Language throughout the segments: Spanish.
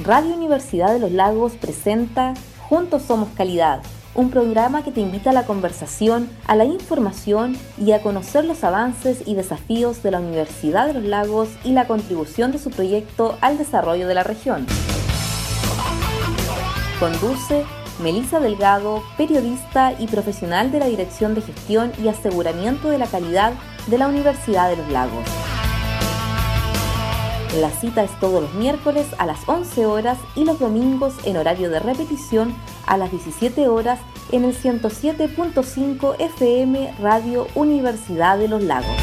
Radio Universidad de los Lagos presenta Juntos Somos Calidad, un programa que te invita a la conversación, a la información y a conocer los avances y desafíos de la Universidad de los Lagos y la contribución de su proyecto al desarrollo de la región. Conduce Melissa Delgado, periodista y profesional de la Dirección de Gestión y Aseguramiento de la Calidad de la Universidad de los Lagos. La cita es todos los miércoles a las 11 horas y los domingos en horario de repetición a las 17 horas en el 107.5 FM Radio Universidad de los Lagos.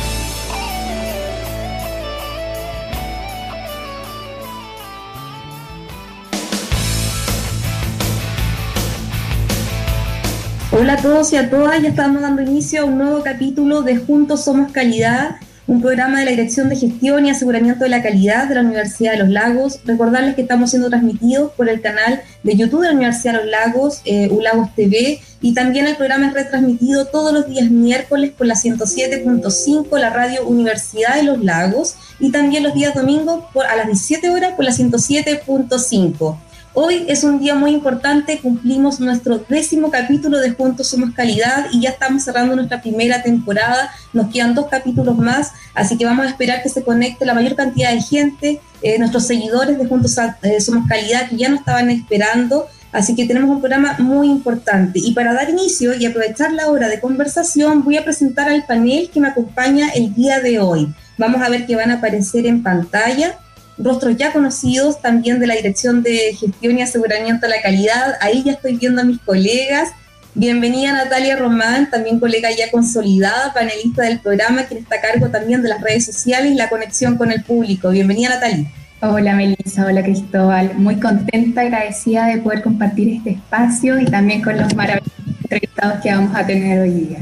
Hola a todos y a todas, ya estamos dando inicio a un nuevo capítulo de Juntos Somos Calidad, un programa de la Dirección de Gestión y Aseguramiento de la Calidad de la Universidad de los Lagos. Recordarles que estamos siendo transmitidos por el canal de YouTube de la Universidad de los Lagos, ULagos TV, y también el programa es retransmitido todos los días miércoles por la 107.5, la Radio Universidad de los Lagos, y también los días domingos a las 17 horas por la 107.5. Hoy es un día muy importante, cumplimos nuestro 10º capítulo de Juntos Somos Calidad y ya estamos cerrando nuestra primera temporada, nos quedan 2 capítulos más, así que vamos a esperar que se conecte la mayor cantidad de gente, nuestros seguidores de Juntos Somos Calidad que ya nos estaban esperando, así que tenemos un programa muy importante. Y para dar inicio y aprovechar la hora de conversación, voy a presentar al panel que me acompaña el día de hoy. Vamos a ver que van a aparecer en pantalla rostros ya conocidos también de la Dirección de Gestión y Aseguramiento de la Calidad. Ahí ya estoy viendo a mis colegas. Bienvenida Natalia Román, también colega ya consolidada, panelista del programa, quien está a cargo también de las redes sociales y la conexión con el público. Bienvenida Natalia. Hola Melissa, hola Cristóbal. Muy contenta, agradecida de poder compartir este espacio y también con los maravillosos entrevistados que vamos a tener hoy día.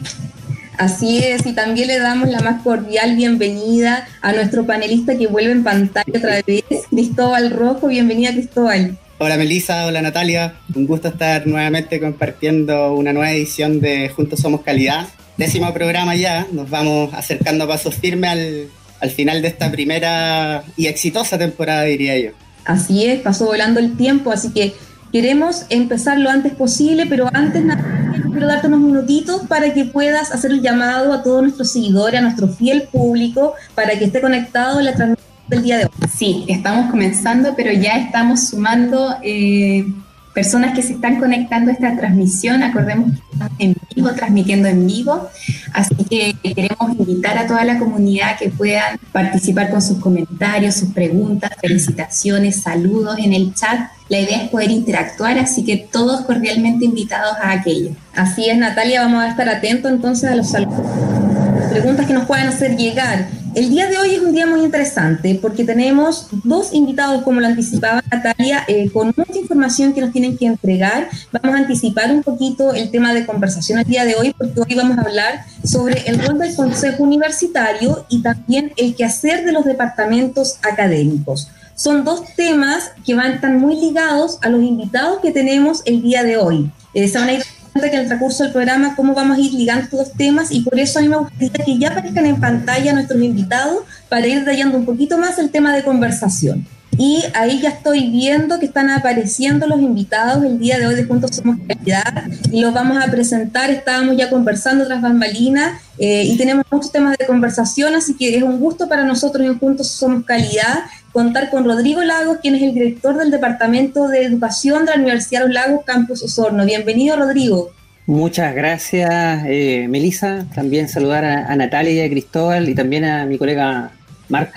Así es, y también le damos la más cordial bienvenida a nuestro panelista que vuelve en pantalla otra vez, Cristóbal Rojo. Bienvenida, Cristóbal. Hola Melissa, hola Natalia, un gusto estar nuevamente compartiendo una nueva edición de Juntos Somos Calidad. 10º programa ya, nos vamos acercando a pasos firmes al final de esta primera y exitosa temporada, diría yo. Así es, pasó volando el tiempo, así que queremos empezar lo antes posible, pero antes quiero darte unos minutitos para que puedas hacer el llamado a todos nuestros seguidores, a nuestro fiel público, para que esté conectado en la transmisión del día de hoy. Sí, estamos comenzando, pero ya estamos sumando personas que se están conectando a esta transmisión. Acordemos que estamos en vivo, transmitiendo en vivo, así que queremos invitar a toda la comunidad que puedan participar con sus comentarios, sus preguntas, felicitaciones, saludos en el chat. La idea es poder interactuar, así que todos cordialmente invitados a aquello. Así es, Natalia, vamos a estar atentos entonces a los saludos, preguntas que nos puedan hacer llegar. El día de hoy es un día muy interesante porque tenemos 2 invitados, como lo anticipaba Natalia, con mucha información que nos tienen que entregar. Vamos a anticipar un poquito el tema de conversación el día de hoy porque hoy vamos a hablar sobre el rol del Consejo Universitario y también el quehacer de los departamentos académicos. Son 2 temas que están muy ligados a los invitados que tenemos el día de hoy. Se van a ir que en el transcurso del programa cómo vamos a ir ligando estos 2 temas y por eso a mí me gustaría que ya aparezcan en pantalla nuestros invitados para ir detallando un poquito más el tema de conversación. Y ahí ya estoy viendo que están apareciendo los invitados el día de hoy de Juntos Somos Calidad y los vamos a presentar. Estábamos ya conversando tras bambalinas y tenemos muchos temas de conversación, así que es un gusto para nosotros en Juntos Somos Calidad contar con Rodrigo Lagos, quien es el director del Departamento de Educación de la Universidad de los Lagos, Campus Osorno. Bienvenido, Rodrigo. Muchas gracias, Melissa. También saludar a Natalia y a Cristóbal y también a mi colega Marcos.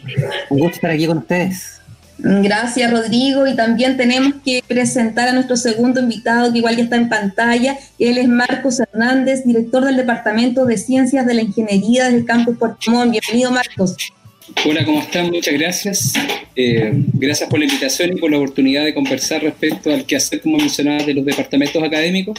Un gusto estar aquí con ustedes. Gracias, Rodrigo. Y también tenemos que presentar a nuestro segundo invitado, que igual ya está en pantalla. Él es Marcos Hernández, director del Departamento de Ciencias de la Ingeniería del Campus Puerto Montt. Bienvenido, Marcos. Hola, ¿cómo están? Muchas gracias. Gracias por la invitación y por la oportunidad de conversar respecto al quehacer, como mencionaba, de los departamentos académicos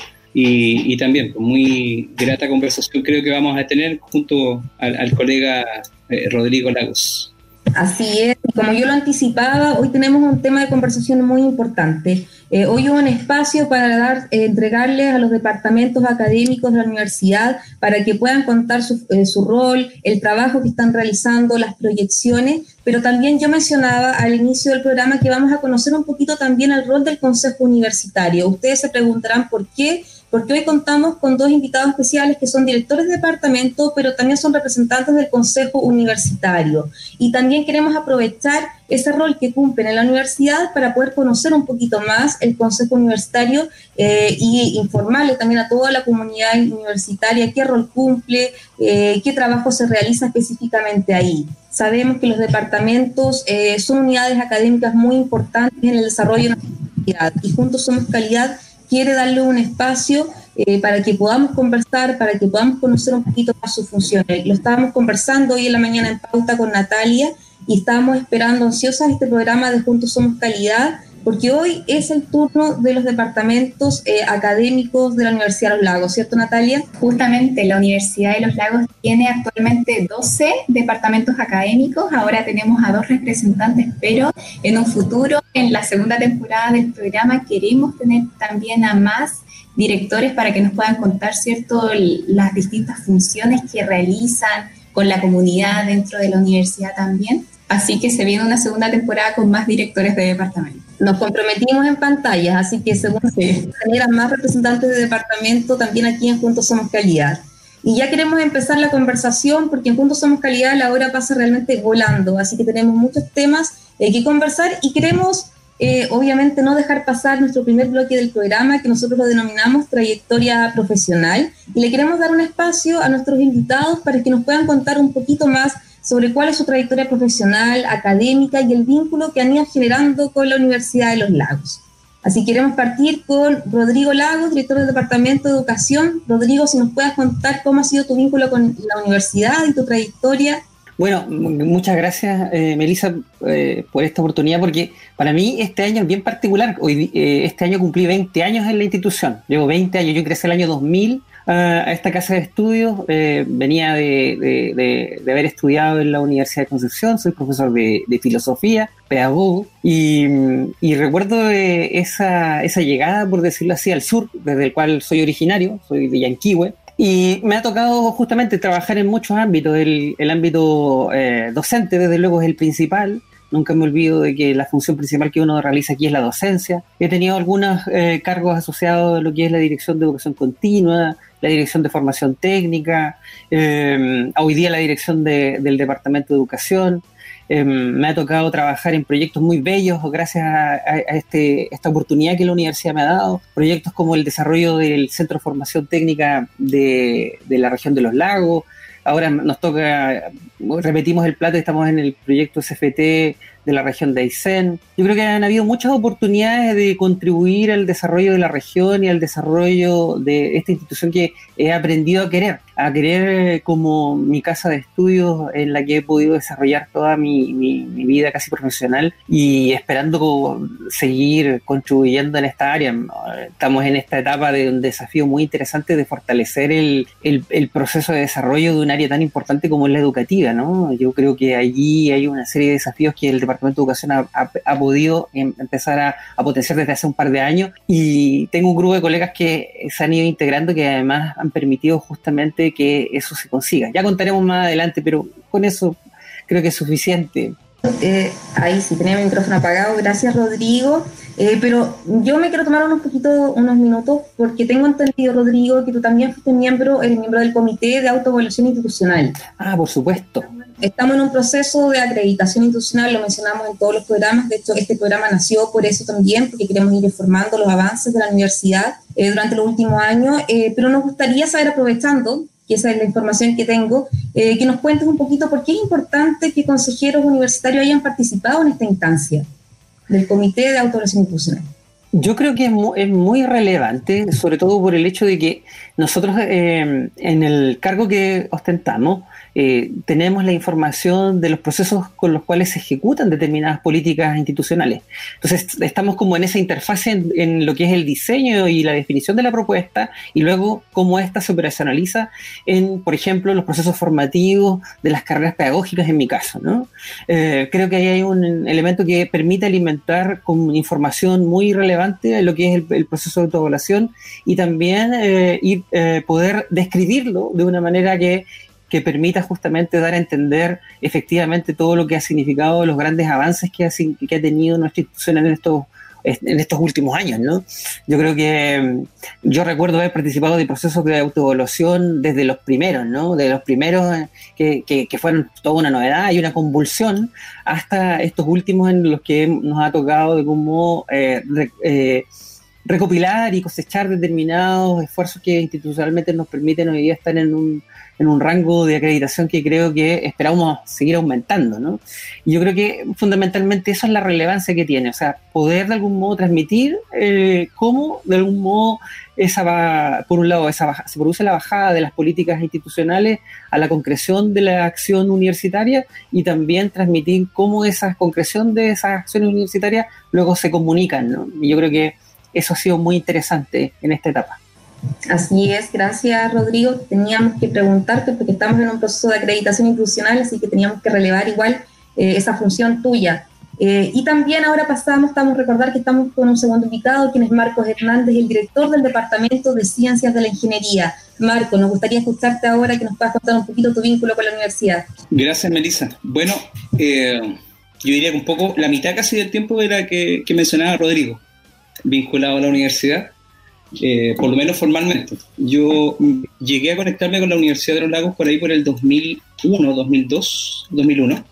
y también pues, muy grata conversación creo que vamos a tener junto al colega Rodrigo Lagos. Así es, y como yo lo anticipaba, hoy tenemos un tema de conversación muy importante. Hoy hubo un espacio para entregarles a los departamentos académicos de la universidad para que puedan contar su rol, el trabajo que están realizando, las proyecciones, pero también yo mencionaba al inicio del programa que vamos a conocer un poquito también el rol del Consejo Universitario. Ustedes se preguntarán por qué. Porque hoy contamos con dos invitados especiales que son directores de departamento, pero también son representantes del Consejo Universitario. Y también queremos aprovechar ese rol que cumplen en la universidad para poder conocer un poquito más el Consejo Universitario y informarle también a toda la comunidad universitaria qué rol cumple, qué trabajo se realiza específicamente ahí. Sabemos que los departamentos son unidades académicas muy importantes en el desarrollo de la universidad y Juntos Somos Calidad quiere darle un espacio para que podamos conversar, para que podamos conocer un poquito más sus funciones. Lo estábamos conversando hoy en la mañana en pauta con Natalia y estábamos esperando ansiosas este programa de Juntos Somos Calidad, porque hoy es el turno de los departamentos académicos de la Universidad de los Lagos, ¿cierto, Natalia? Justamente la Universidad de los Lagos tiene actualmente 12 departamentos académicos, ahora tenemos a 2 representantes, pero en un futuro, en la segunda temporada del programa, queremos tener también a más directores para que nos puedan contar, ¿cierto?, las distintas funciones que realizan con la comunidad dentro de la universidad también. Así que se viene una segunda temporada con más directores de departamento. Nos comprometimos en pantallas, así que según tener a más representantes de departamento también aquí en Juntos Somos Calidad. Y ya queremos empezar la conversación porque en Juntos Somos Calidad la hora pasa realmente volando, así que tenemos muchos temas que conversar y queremos obviamente no dejar pasar nuestro primer bloque del programa que nosotros lo denominamos trayectoria profesional y le queremos dar un espacio a nuestros invitados para que nos puedan contar un poquito más sobre cuál es su trayectoria profesional, académica y el vínculo que han ido generando con la Universidad de los Lagos. Así queremos partir con Rodrigo Lagos, director del Departamento de Educación. Rodrigo, si nos puedes contar cómo ha sido tu vínculo con la universidad y tu trayectoria. Bueno, muchas gracias, Melissa, por esta oportunidad, porque para mí este año es bien particular. Este año cumplí 20 años en la institución. Llevo 20 años, yo ingresé el año 2000 a esta casa de estudios. Venía de haber estudiado en la Universidad de Concepción, soy profesor de filosofía, pedagogo, y recuerdo esa llegada, por decirlo así, al sur, desde el cual soy originario, soy de Yanquihue. Y me ha tocado justamente trabajar en muchos ámbitos. El ámbito docente, desde luego, es el principal. Nunca me olvido de que la función principal que uno realiza aquí es la docencia. He tenido algunos cargos asociados a lo que es la Dirección de Educación Continua, la Dirección de Formación Técnica, hoy día la Dirección del Departamento de Educación. Me ha tocado trabajar en proyectos muy bellos gracias a esta oportunidad que la universidad me ha dado, proyectos como el desarrollo del Centro de Formación Técnica de la región de los Lagos. Ahora nos toca, repetimos el plato, estamos en el proyecto CFT de la región de Aysén. Yo creo que han habido muchas oportunidades de contribuir al desarrollo de la región y al desarrollo de esta institución que he aprendido a querer como mi casa de estudios en la que he podido desarrollar toda mi vida casi profesional y esperando seguir contribuyendo en esta área. Estamos en esta etapa de un desafío muy interesante de fortalecer el proceso de desarrollo de un área tan importante como es la educativa, ¿no? Yo creo que allí hay una serie de desafíos que el Departamento de Educación ha podido empezar a potenciar desde hace un par de años, y tengo un grupo de colegas que se han ido integrando que además han permitido justamente que eso se consiga. Ya contaremos más adelante, pero con eso creo que es suficiente. Ahí sí, tenía mi micrófono apagado. Gracias, Rodrigo. Pero yo me quiero tomar unos minutos, porque tengo entendido, Rodrigo, que tú también fuiste eres miembro del Comité de Autoevaluación Institucional. Ah, por supuesto. Estamos en un proceso de acreditación institucional, lo mencionamos en todos los programas. De hecho, este programa nació por eso también, porque queremos ir informando los avances de la universidad durante los últimos años, pero nos gustaría saber, aprovechando que esa es la información que tengo, que nos cuentes un poquito por qué es importante que consejeros universitarios hayan participado en esta instancia del Comité de Autoevaluación Institucional. Yo creo que es muy relevante, sobre todo por el hecho de que nosotros en el cargo que ostentamos tenemos la información de los procesos con los cuales se ejecutan determinadas políticas institucionales. Entonces, estamos como en esa interfase en lo que es el diseño y la definición de la propuesta, y luego cómo ésta se operacionaliza en, por ejemplo, los procesos formativos de las carreras pedagógicas, en mi caso, ¿no? Creo que ahí hay un elemento que permite alimentar con información muy relevante lo que es el proceso de autoevaluación, y también poder describirlo de una manera que permita justamente dar a entender efectivamente todo lo que ha significado los grandes avances que ha tenido nuestra institución en estos últimos años, ¿no? Yo creo que yo recuerdo haber participado de procesos de autoevaluación desde los primeros, ¿no? De los primeros que fueron toda una novedad y una convulsión, hasta estos últimos en los que nos ha tocado de algún modo recopilar y cosechar determinados esfuerzos que institucionalmente nos permiten hoy día estar en un rango de acreditación que creo que esperamos seguir aumentando, ¿no? Y yo creo que fundamentalmente eso es la relevancia que tiene, o sea, poder de algún modo transmitir cómo de algún modo por un lado se produce la bajada de las políticas institucionales a la concreción de la acción universitaria, y también transmitir cómo esa concreción de esas acciones universitarias luego se comunican, ¿no? Y yo creo que eso ha sido muy interesante en esta etapa. Así es, gracias Rodrigo. Teníamos que preguntarte porque estamos en un proceso de acreditación institucional, así que teníamos que relevar igual esa función tuya. Y también ahora estamos recordar que estamos con un segundo invitado, quien es Marcos Hernández, el director del Departamento de Ciencias de la Ingeniería. Marco, nos gustaría escucharte ahora, que nos puedas contar un poquito tu vínculo con la universidad. Gracias, Melissa. Bueno, yo diría que un poco la mitad casi del tiempo era que mencionaba Rodrigo, vinculado a la universidad, por lo menos formalmente. Yo llegué a conectarme con la Universidad de los Lagos por ahí por el 2001, 2002, 2001.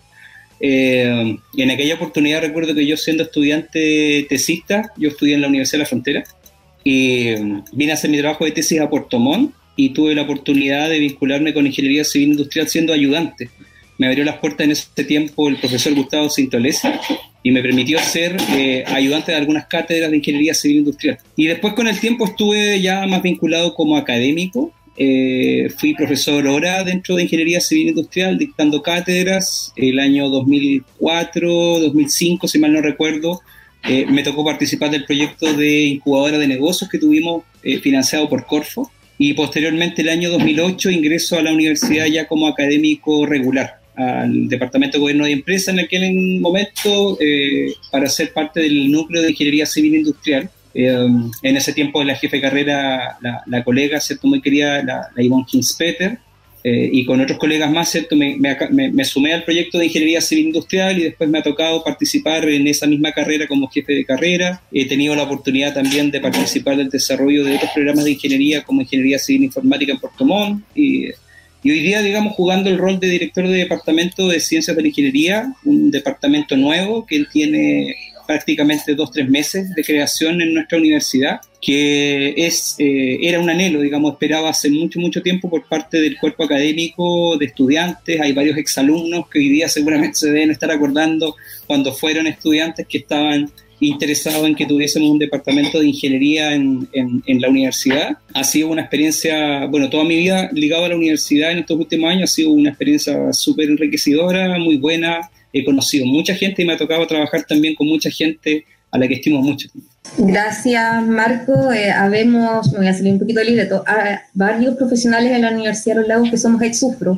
Y en aquella oportunidad recuerdo que yo, siendo estudiante tesista, yo estudié en la Universidad de la Frontera, y vine a hacer mi trabajo de tesis a Puerto Montt, y tuve la oportunidad de vincularme con Ingeniería Civil Industrial siendo ayudante. Me abrió las puertas en ese tiempo el profesor Gustavo Sintolesi, y me permitió ser ayudante de algunas cátedras de Ingeniería Civil Industrial. Y después, con el tiempo, estuve ya más vinculado como académico. Fui profesor hora dentro de Ingeniería Civil Industrial, dictando cátedras. El año 2004, 2005, si mal no recuerdo, me tocó participar del proyecto de incubadora de negocios que tuvimos financiado por Corfo. Y posteriormente, el año 2008, ingreso a la universidad ya como académico regular al Departamento de Gobierno de Empresa en aquel momento, para ser parte del núcleo de Ingeniería Civil Industrial. En ese tiempo la jefe de carrera, la colega, ¿cierto?, muy querida, la Ivonne Kinspeter, y con otros colegas más, ¿cierto?, me sumé al proyecto de Ingeniería Civil Industrial, y después me ha tocado participar en esa misma carrera como jefe de carrera. He tenido la oportunidad también de participar del desarrollo de otros programas de ingeniería como Ingeniería Civil Informática en Puerto Montt, y hoy día, digamos, jugando el rol de director de Departamento de Ciencias de la Ingeniería, un departamento nuevo que tiene prácticamente 2-3 meses de creación en nuestra universidad, que era un anhelo, digamos, esperado hace mucho tiempo por parte del cuerpo académico, de estudiantes. Hay varios exalumnos que hoy día seguramente se deben estar acordando cuando fueron estudiantes, que estaban interesado en que tuviésemos un departamento de ingeniería en la universidad. Ha sido una experiencia, bueno, toda mi vida ligado a la universidad en estos últimos años ha sido una experiencia súper enriquecedora, muy buena. He conocido mucha gente y me ha tocado trabajar también con mucha gente a la que estimo mucho. Gracias, Marco. Me voy a salir un poquito del libreto, varios profesionales en la Universidad de los Lagos que somos ex-UFRO,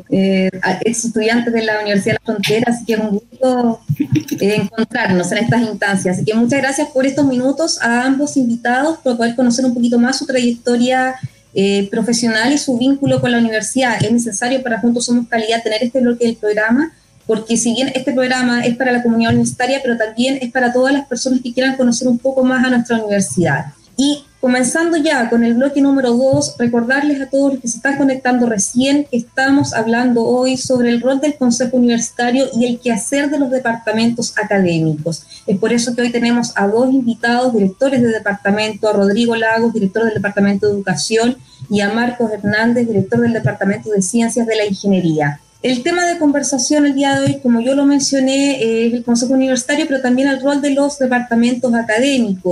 ex estudiantes de la Universidad de la Frontera, así que es un gusto encontrarnos en estas instancias. Así que muchas gracias por estos minutos a ambos invitados, por poder conocer un poquito más su trayectoria profesional y su vínculo con la universidad. Es necesario para Juntos Somos Calidad tener este bloque del programa, porque si bien este programa es para la comunidad universitaria, pero también es para todas las personas que quieran conocer un poco más a nuestra universidad. Y comenzando ya con el bloque número 2, recordarles a todos los que se están conectando recién que estamos hablando hoy sobre el rol del Consejo Universitario y el quehacer de los departamentos académicos. Es por eso que hoy tenemos a dos invitados, directores de departamento, a Rodrigo Lagos, director del Departamento de Educación, y a Marcos Hernández, director del Departamento de Ciencias de la Ingeniería. El tema de conversación el día de hoy, como yo lo mencioné, es el Consejo Universitario, pero también el rol de los departamentos académicos.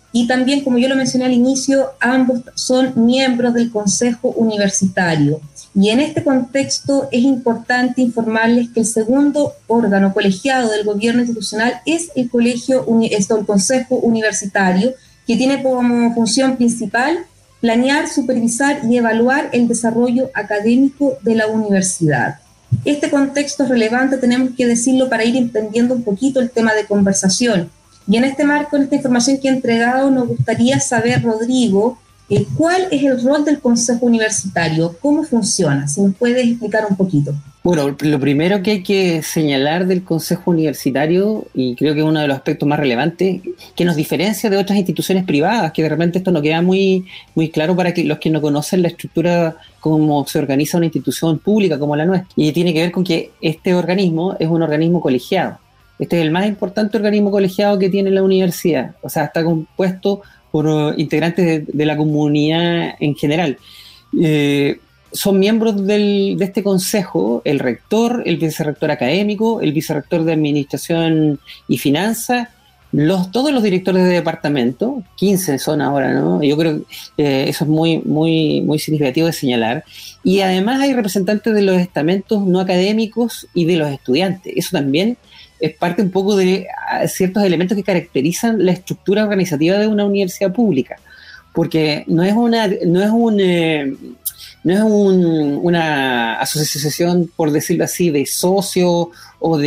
y también, como yo lo mencioné al inicio, ambos son miembros del Consejo Universitario. Y en este contexto es importante informarles que el segundo órgano colegiado del gobierno institucional es el Consejo Universitario, que tiene como función principal planear, supervisar y evaluar el desarrollo académico de la universidad. Este contexto es relevante, tenemos que decirlo, para ir entendiendo un poquito el tema de conversación. Y en este marco, en esta información que he entregado, nos gustaría saber, Rodrigo, ¿cuál es el rol del Consejo Universitario? ¿Cómo funciona? Si nos puedes explicar un poquito. Bueno, lo primero que hay que señalar del Consejo Universitario, y creo que es uno de los aspectos más relevantes, que nos diferencia de otras instituciones privadas, que de repente esto no queda muy claro para que los que no conocen la estructura, cómo se organiza una institución pública como la nuestra. Y tiene que ver con que este organismo es un organismo colegiado. Este es el más importante organismo colegiado que tiene la universidad. O sea, está compuesto por integrantes de la comunidad en general. Son miembros de este consejo el rector, el vicerrector académico, el vicerrector de administración y finanzas, todos los directores de departamento, 15 son ahora, ¿no? Yo creo que eso es muy significativo de señalar. Y además hay representantes de los estamentos no académicos y de los estudiantes. Eso también es parte un poco de ciertos elementos que caracterizan la estructura organizativa de una universidad pública, porque no es una asociación, por decirlo así, de socios o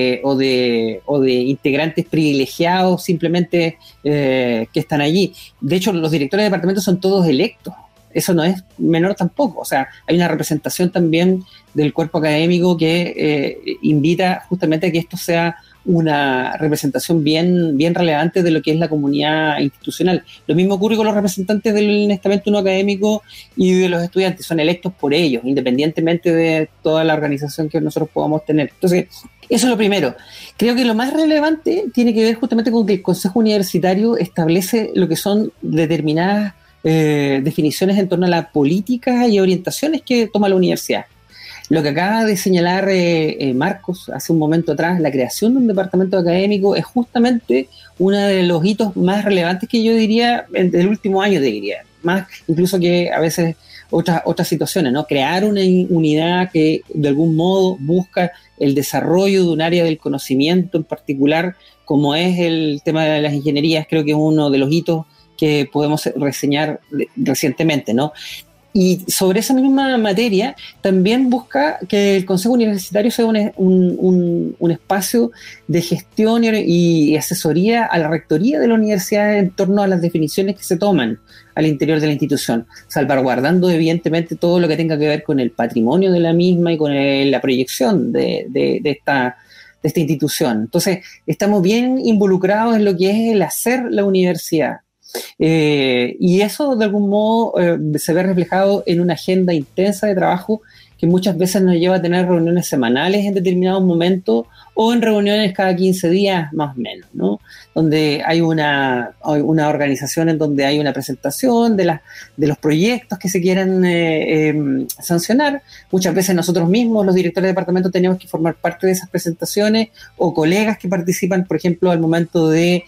de integrantes privilegiados simplemente que están allí. De hecho, los directores de departamento son todos electos. Eso no es menor tampoco. O sea, hay una representación también del cuerpo académico que invita justamente a que esto sea una representación bien relevante de lo que es la comunidad institucional. Lo mismo ocurre con los representantes del estamento no académico y de los estudiantes. Son electos por ellos, independientemente de toda la organización que nosotros podamos tener. Entonces, eso es lo primero. Creo que lo más relevante tiene que ver justamente con que el Consejo Universitario establece lo que son determinadas definiciones en torno a las políticas y orientaciones que toma la universidad. Lo que acaba de señalar Marcos hace un momento atrás, la creación de un departamento académico es justamente uno de los hitos más relevantes que yo diría del último año, más incluso que a veces otras situaciones, ¿no? Crear una unidad que de algún modo busca el desarrollo de un área del conocimiento en particular, como es el tema de las ingenierías, creo que es uno de los hitos que podemos reseñar recientemente, ¿no? Y sobre esa misma materia también busca que el Consejo Universitario sea un espacio de gestión y asesoría a la rectoría de la universidad en torno a las definiciones que se toman al interior de la institución, salvaguardando evidentemente todo lo que tenga que ver con el patrimonio de la misma y con la proyección de esta institución. Entonces, estamos bien involucrados en lo que es el hacer la universidad. Y eso de algún modo se ve reflejado en una agenda intensa de trabajo que muchas veces nos lleva a tener reuniones semanales en determinados momentos o en reuniones cada 15 días más o menos, ¿no? Donde hay una organización en donde hay una presentación de los proyectos que se quieran sancionar. Muchas veces nosotros mismos, los directores de departamento, tenemos que formar parte de esas presentaciones, o colegas que participan, por ejemplo, al momento de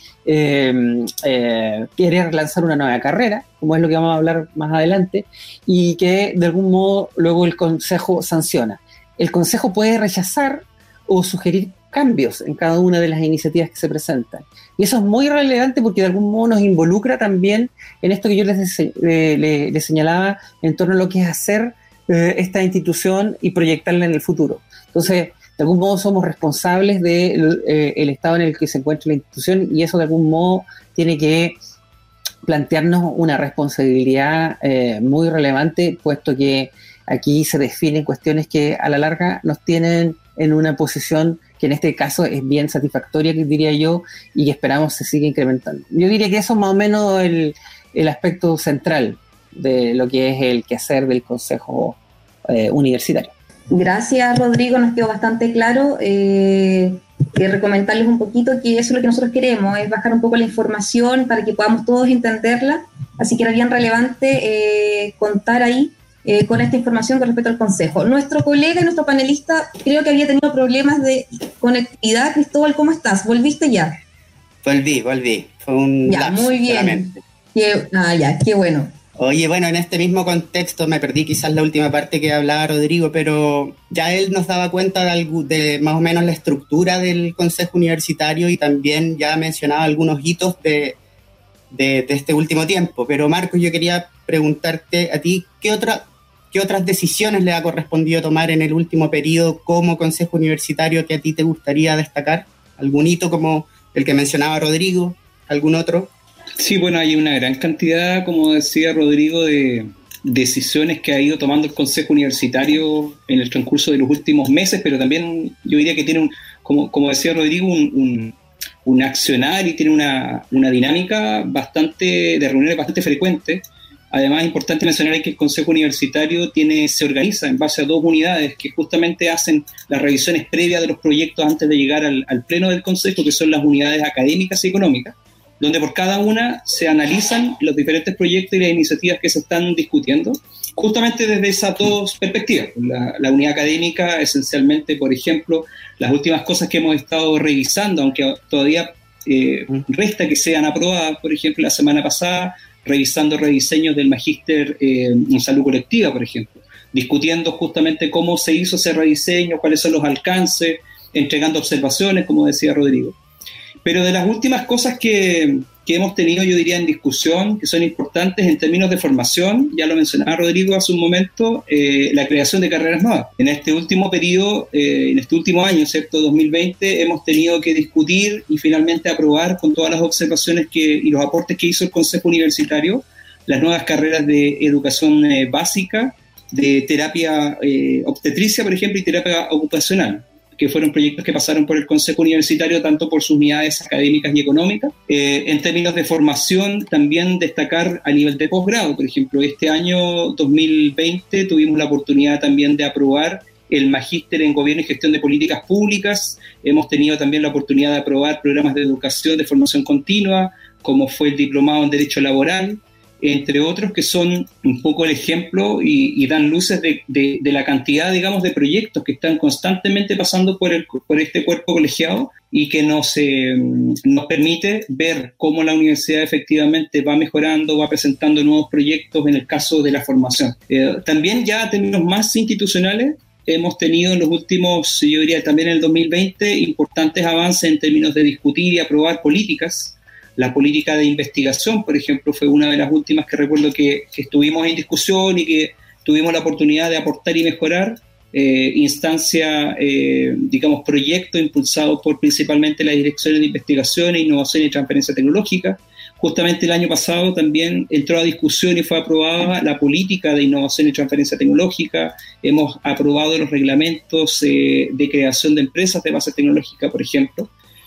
querer lanzar una nueva carrera, como es lo que vamos a hablar más adelante, y que de algún modo luego el Consejo sanciona. El Consejo puede rechazar o sugerir cambios en cada una de las iniciativas que se presentan. Y eso es muy relevante porque de algún modo nos involucra también en esto que yo les señalaba en torno a lo que es hacer esta institución y proyectarla en el futuro. Entonces, de algún modo somos responsables del estado en el que se encuentra la institución, y eso de algún modo tiene que plantearnos una responsabilidad muy relevante, puesto que aquí se definen cuestiones que a la larga nos tienen en una posición que en este caso es bien satisfactoria, que diría yo, y que esperamos se siga incrementando. Yo diría que eso es más o menos el aspecto central de lo que es el quehacer del Consejo Universitario. Gracias, Rodrigo, nos quedó bastante claro. Recomendarles un poquito que eso es lo que nosotros queremos, es bajar un poco la información para que podamos todos entenderla, así que era bien relevante contar ahí con esta información con respecto al Consejo. Nuestro colega y nuestro panelista creo que había tenido problemas de conectividad. Cristóbal, ¿cómo estás? ¿Volviste ya? Volví. Fue un Ya, lapso, muy bien. solamente. Qué bueno. Oye, bueno, en este mismo contexto me perdí quizás la última parte que hablaba Rodrigo, pero ya él nos daba cuenta de más o menos la estructura del Consejo Universitario y también ya mencionaba algunos hitos de este último tiempo. Pero Marcos, yo quería preguntarte a ti, ¿qué otras decisiones le ha correspondido tomar en el último periodo como Consejo Universitario que a ti te gustaría destacar? ¿Algún hito como el que mencionaba Rodrigo? ¿Algún otro? Sí, bueno, hay una gran cantidad, como decía Rodrigo, de decisiones que ha ido tomando el Consejo Universitario en el transcurso de los últimos meses, pero también yo diría que tiene, como decía Rodrigo, un accionar y tiene una dinámica de reuniones bastante frecuente. Además, es importante mencionar que el Consejo Universitario se organiza en base a 2 unidades que justamente hacen las revisiones previas de los proyectos antes de llegar al pleno del Consejo, que son las unidades académicas y económicas, donde por cada una se analizan los diferentes proyectos y las iniciativas que se están discutiendo, justamente desde esas 2 perspectivas. La unidad académica, esencialmente, por ejemplo, las últimas cosas que hemos estado revisando, aunque todavía resta que sean aprobadas, por ejemplo, la semana pasada, revisando rediseños del magíster en salud colectiva, por ejemplo, discutiendo justamente cómo se hizo ese rediseño, cuáles son los alcances, entregando observaciones, como decía Rodrigo. Pero de las últimas cosas que hemos tenido, yo diría, en discusión, que son importantes en términos de formación, ya lo mencionaba Rodrigo hace un momento, la creación de carreras nuevas. En este último periodo, en este último año, ¿cierto?, 2020, hemos tenido que discutir y finalmente aprobar con todas las observaciones y los aportes que hizo el Consejo Universitario, las nuevas carreras de educación básica, de terapia obstetricia, por ejemplo, y terapia ocupacional, que fueron proyectos que pasaron por el Consejo Universitario, tanto por sus unidades académicas y económicas. En términos de formación, también destacar a nivel de posgrado. Por ejemplo, este año 2020 tuvimos la oportunidad también de aprobar el magíster en Gobierno y Gestión de Políticas Públicas. Hemos tenido también la oportunidad de aprobar programas de educación, de formación continua, como fue el diplomado en Derecho Laboral, entre otros, que son un poco el ejemplo y dan luces de la cantidad, digamos, de proyectos que están constantemente pasando por este cuerpo colegiado y que nos permite ver cómo la universidad efectivamente va mejorando, va presentando nuevos proyectos en el caso de la formación. También ya a términos más institucionales, hemos tenido en los últimos, yo diría también en el 2020, importantes avances en términos de discutir y aprobar políticas. La política de investigación, por ejemplo, fue una de las últimas que recuerdo que estuvimos en discusión y que tuvimos la oportunidad de aportar y mejorar. Instancia, digamos, proyecto impulsado por principalmente las direcciones de investigación, innovación y transferencia tecnológica. Justamente el año pasado también entró a discusión y fue aprobada la política de innovación y transferencia tecnológica. Hemos aprobado los reglamentos de creación de empresas de base tecnológica, por ejemplo,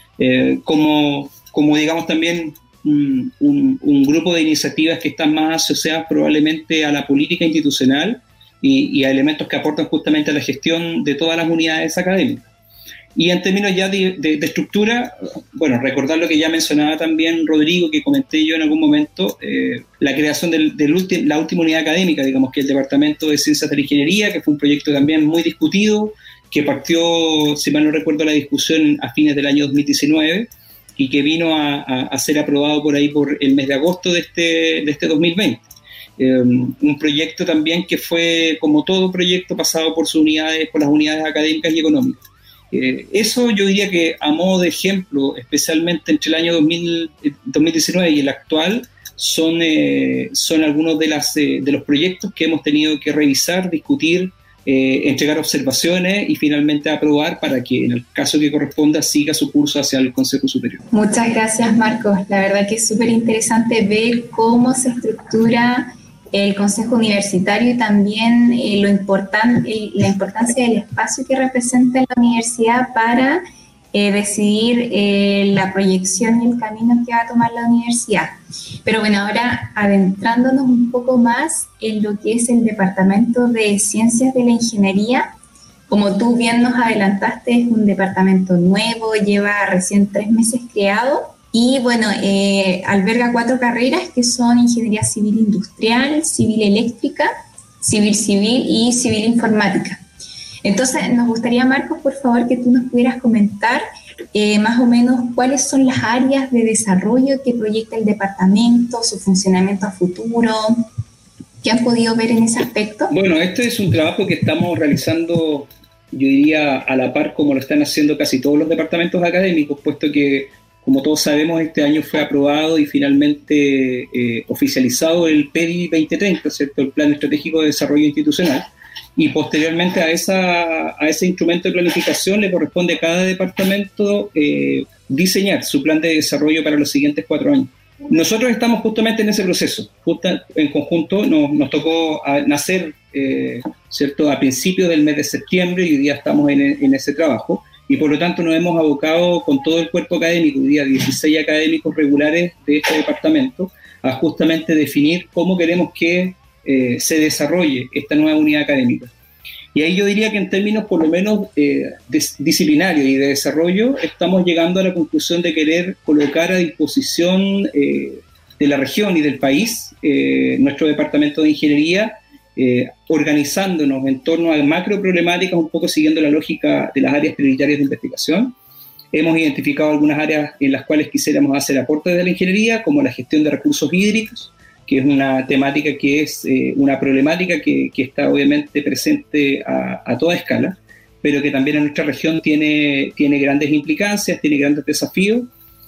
como digamos también un grupo de iniciativas que están más asociadas probablemente a la política institucional y a elementos que aportan justamente a la gestión de todas las unidades académicas. Y en términos ya de estructura, bueno, recordar lo que ya mencionaba también Rodrigo, que comenté yo en algún momento, la creación la última unidad académica, digamos, que es el Departamento de Ciencias de la Ingeniería, que fue un proyecto también muy discutido, que partió, si mal no recuerdo, la discusión a fines del año 2019, y que vino a ser aprobado por ahí por el mes de agosto de este 2020. Un proyecto también que fue, como todo proyecto, pasado por las unidades académicas y económicas. Eso yo diría que, a modo de ejemplo, especialmente entre el año 2019 y el actual, son algunos de los proyectos que hemos tenido que revisar, discutir, entregar observaciones y finalmente aprobar para que, en el caso que corresponda, siga su curso hacia el Consejo Superior. Muchas gracias, Marcos. La verdad que es súper interesante ver cómo se estructura el Consejo Universitario y también la importancia del espacio que representa la universidad para decidir la proyección y el camino que va a tomar la universidad. Pero bueno, ahora adentrándonos un poco más en lo que es el Departamento de Ciencias de la Ingeniería, como tú bien nos adelantaste, es un departamento nuevo, lleva recién 3 meses creado y bueno, alberga 4 carreras que son Ingeniería Civil Industrial, Civil Eléctrica, Civil y Civil Informática. Entonces, nos gustaría, Marcos, por favor, que tú nos pudieras comentar más o menos cuáles son las áreas de desarrollo que proyecta el departamento, su funcionamiento a futuro. ¿Qué han podido ver en ese aspecto? Bueno, este es un trabajo que estamos realizando, yo diría, a la par como lo están haciendo casi todos los departamentos académicos, puesto que, como todos sabemos, este año fue aprobado y finalmente oficializado el PEDI 2030, ¿cierto? El Plan Estratégico de Desarrollo Institucional, y posteriormente a ese instrumento de planificación le corresponde a cada departamento diseñar su plan de desarrollo para los siguientes 4 años. Nosotros estamos justamente en ese proceso, en conjunto. Nos tocó nacer, ¿cierto?, a principios del mes de septiembre, y hoy día estamos en ese trabajo, y por lo tanto nos hemos abocado con todo el cuerpo académico, hoy día 16 académicos regulares de este departamento, a justamente definir cómo queremos que se desarrolle esta nueva unidad académica. Y ahí yo diría que en términos por lo menos disciplinarios y de desarrollo, estamos llegando a la conclusión de querer colocar a disposición de la región y del país nuestro departamento de ingeniería, organizándonos en torno a macro problemáticas, un poco siguiendo la lógica de las áreas prioritarias de investigación. Hemos identificado algunas áreas en las cuales quisiéramos hacer aportes de la ingeniería, como la gestión de recursos hídricos, que es una temática que es una problemática que está obviamente presente a toda escala, pero que también en nuestra región tiene grandes implicancias, tiene grandes desafíos.